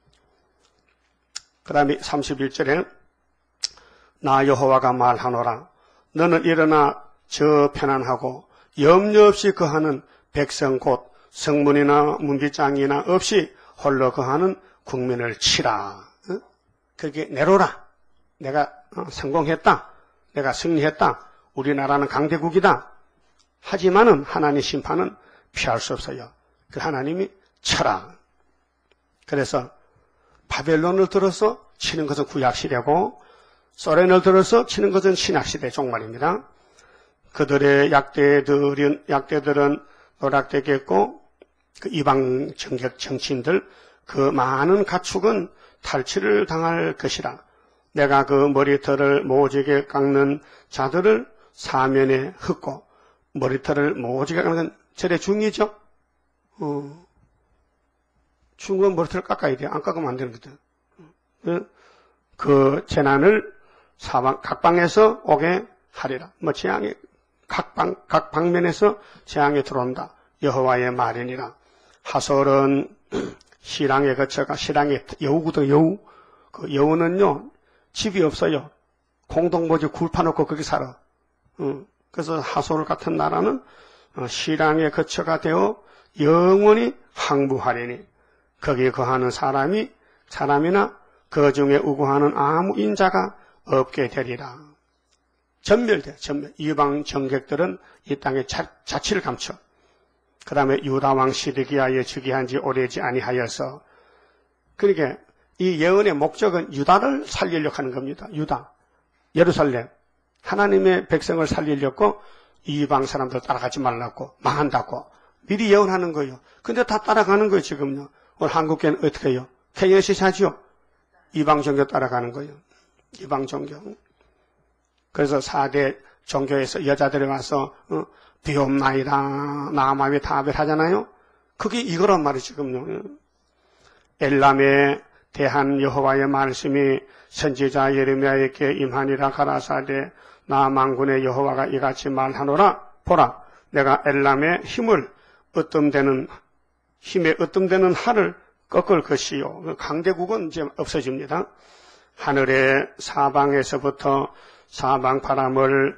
그 다음에 삼십일 절에, 나 여호와가 말하노라. 너는 일어나 저 편안하고 염려 없이 거하는 백성 곧 성문이나 문빗장이나 없이 홀로 거하는 국민을 치라. 어? 그게 내로라. 내가 성공했다. 내가 승리했다. 우리나라는 강대국이다. 하지만은 하나님 심판은 피할 수 없어요. 그 하나님이 쳐라. 그래서 바벨론을 들어서 치는 것은 구약시대고 소련을 들어서 치는 것은 신약시대 종말입니다. 그들의 약대들은, 약대들은 노락되겠고, 그 이방 정격 정치인들, 그 많은 가축은 탈취를 당할 것이라. 내가 그 머리털을 모지게 깎는 자들을 사면에 흩고, 머리털을 모지게 깎는 절의 중이죠? 어, 중국은 머리털을 깎아야 돼. 안 깎으면 안 되는 거든. 그 재난을 사방, 각방에서 오게 하리라. 뭐, 재앙이, 각방, 각 방면에서 재앙이 들어온다. 여호와의 말이니라. 하솔은 시랑에 거쳐가, 시랑에 여우거든, 여우. 그 여우는요, 집이 없어요. 공동모지 굴 파놓고 거기 살아. 어, 그래서 하솔 같은 나라는 시랑에 거쳐가 되어 영원히 항부하리니, 거기에 거하는 사람이, 사람이나 그 중에 우고하는 아무 인자가 없게 되리라. 전멸돼, 전멸. 이방 정객들은 이 땅에 자, 자치를 감춰. 그 다음에 유다왕 시드기야에 즉위한 지 오래지 아니하여서. 그러니까 이 예언의 목적은 유다를 살리려고 하는 겁니다. 유다. 예루살렘. 하나님의 백성을 살리려고 이방 사람들 따라가지 말라고, 망한다고. 미리 예언하는 거예요. 근데 다 따라가는 거예요, 지금요. 오늘 한국교회는 어떻게 해요? 케이엔씨 사지요? 이방 종교 따라가는 거예요. 이방 종교. 그래서 사 대 종교에서 여자들이 와서 어, 비옵나이다 나마위 타벨 하잖아요. 그게 이거란 말이 지금요. 엘람에 대한 여호와의 말씀이 선지자 예레미야에게 임하니라 가라사대 나 만군의 여호와가 이같이 말하노라. 보라, 내가 엘람의 힘을 으뜸되는 힘에 으뜸되는 하를 꺾을 것이요. 강대국은 이제 없어집니다. 하늘의 사방에서부터 사방 바람을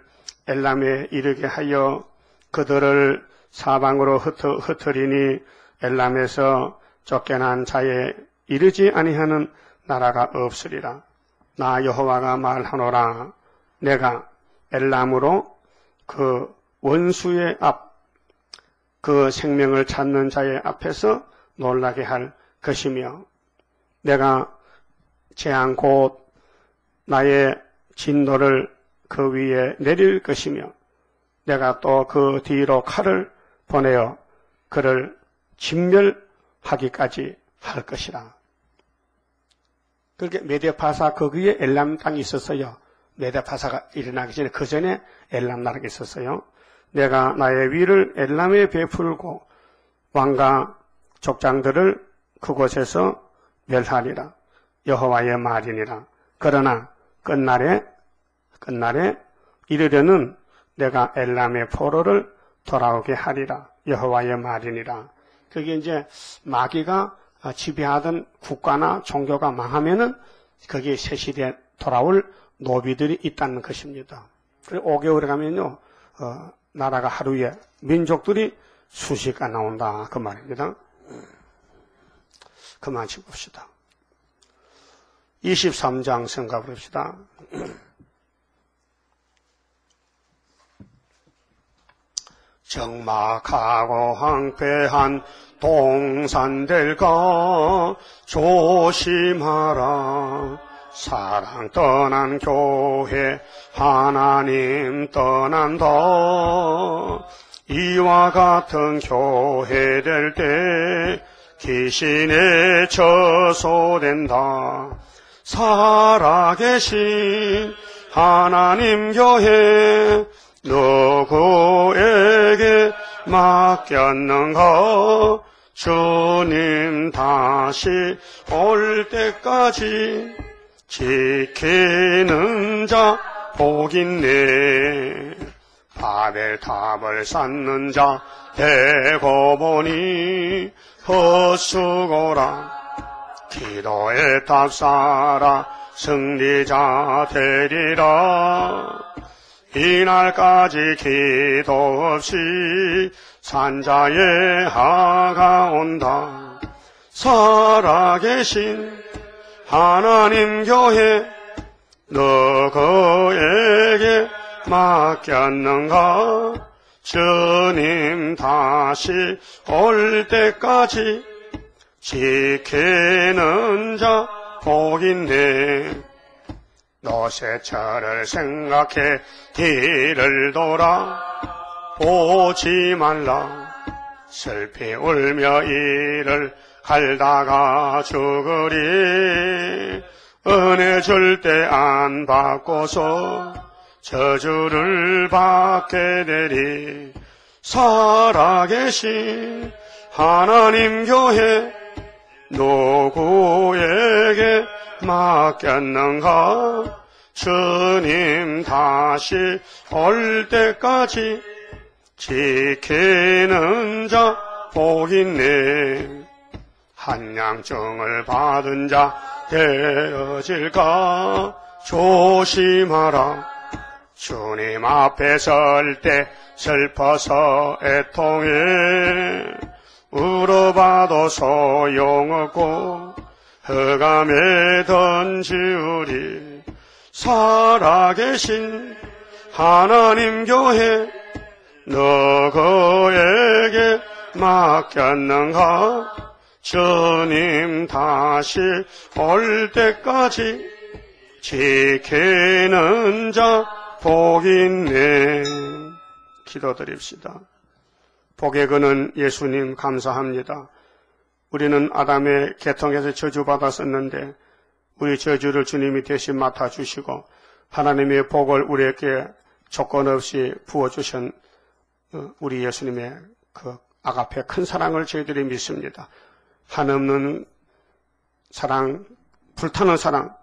엘람에 이르게 하여 그들을 사방으로 흩어, 흩으리니 엘람에서 쫓겨난 자에 이르지 아니하는 나라가 없으리라. 나 여호와가 말하노라. 내가 엘람으로 그 원수의 앞, 그 생명을 찾는 자의 앞에서 놀라게 할 것이며, 내가 재앙 곧 나의 진노를 그 위에 내릴 것이며, 내가 또 그 뒤로 칼을 보내어 그를 진멸하기까지 할 것이라. 그렇게 메데파사 거기에 엘람 땅이 있었어요. 메데파사가 일어나기 전에 그 전에 엘람 나라가 있었어요. 내가 나의 위를 엘람에 베풀고 왕과 족장들을 그곳에서 멸하리라. 여호와의 말이니라. 그러나 끝날에 끝날에 이르려는 내가 엘람의 포로를 돌아오게 하리라. 여호와의 말이니라. 그게 이제 마귀가 지배하던 국가나 종교가 망하면은 거기에 새 시대에 돌아올 노비들이 있다는 것입니다. 그리고 오 개월에 가면요, 어, 나라가 하루에 민족들이 수시가 나온다. 그 말입니다. 그만 짚읍시다. 이십삼 장 생각해 봅시다. 적막하고 황폐한 동산들과 조심하라. 사랑 떠난 교회 하나님 떠난다. 이와 같은 교회 될 때 귀신에 처소된다. 살아계신 하나님 교회 누구에게 맡겼는가? 주님 다시 올 때까지 지키는 자 복있네. 바벨탑을 쌓는 자 되고 보니 헛수고라. 기도의 탑 쌓아 승리자 되리라. 이날까지 기도 없이 산자의 하가 온다. 살아계신 하나님 교회 누구에게 맡겼는가? 주님 다시 올 때까지 지키는 자 복있네. 노새철을 생각해 뒤를 돌아 보지 말라. 슬피 울며 이를 갈다가 죽으리. 은혜 줄 때 안 받고서 저주를 받게 되리. 살아계신 하나님 교회 누구에게 맡겼는가? 주님 다시 올 때까지 지키는 자 복있네. 한양증을 받은 자 되어질까? 조심하라. 주님 앞에 설 때 슬퍼서 애통해 울어봐도 소용없고 흑암에 던지우리. 살아계신 하나님 교회 누구에게 맡겼는가? 주님 다시 올 때까지 지키는 자 복있네. 기도드립시다. 복의 근은 예수님 감사합니다. 우리는 아담의 계통에서 저주받았었는데 우리 저주를 주님이 대신 맡아주시고 하나님의 복을 우리에게 조건 없이 부어주신 우리 예수님의 그 아가페 큰 사랑을 저희들이 믿습니다. 한없는 사랑, 불타는 사랑,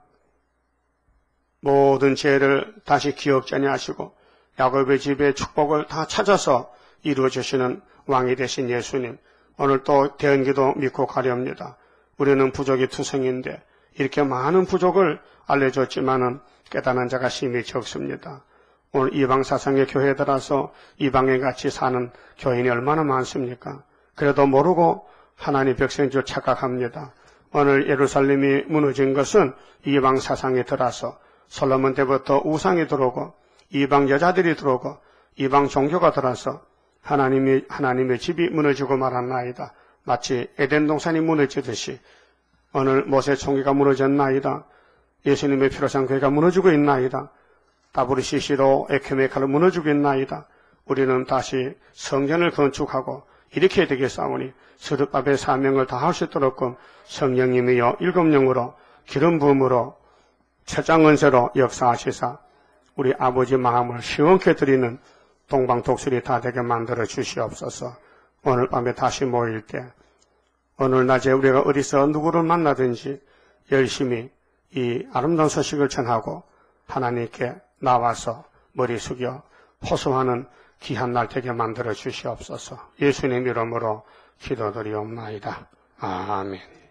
모든 죄를 다시 기억지 아니하시고 야곱의 집에 축복을 다 찾아서 이루어주시는 왕이 되신 예수님, 오늘 또 대언기도 믿고 가렵니다. 우리는 부족이 투성인데 이렇게 많은 부족을 알려줬지만은 깨닫는 자가 심히 적습니다. 오늘 이방 사상의 교회에 들어서 이방에 같이 사는 교인이 얼마나 많습니까? 그래도 모르고 하나님 백성인 줄 착각합니다. 오늘 예루살렘이 무너진 것은 이방 사상에 들어서 솔로몬 때부터 우상이 들어오고 이방 여자들이 들어오고 이방 종교가 들어서 하나님이, 하나님의 집이 무너지고 말았나이다. 마치 에덴 동산이 무너지듯이 오늘 모세 총기가 무너졌나이다. 예수님의 피로 산 교회가 무너지고 있나이다. 다브르시시로 에케메카로 무너지고 있나이다. 우리는 다시 성전을 건축하고 이렇게 되겠사오니 스룹밥의 사명을 다할 수 있도록 성령님이여 일곱 영으로 기름 부음으로 최장 은세로 역사하시사 우리 아버지 마음을 시원케 드리는 동방독수리 다 되게 만들어 주시옵소서. 오늘 밤에 다시 모일 때 오늘 낮에 우리가 어디서 누구를 만나든지 열심히 이 아름다운 소식을 전하고 하나님께 나와서 머리 숙여 호소하는 귀한 날 되게 만들어 주시옵소서. 예수님 이름으로 기도드리옵나이다. 아멘.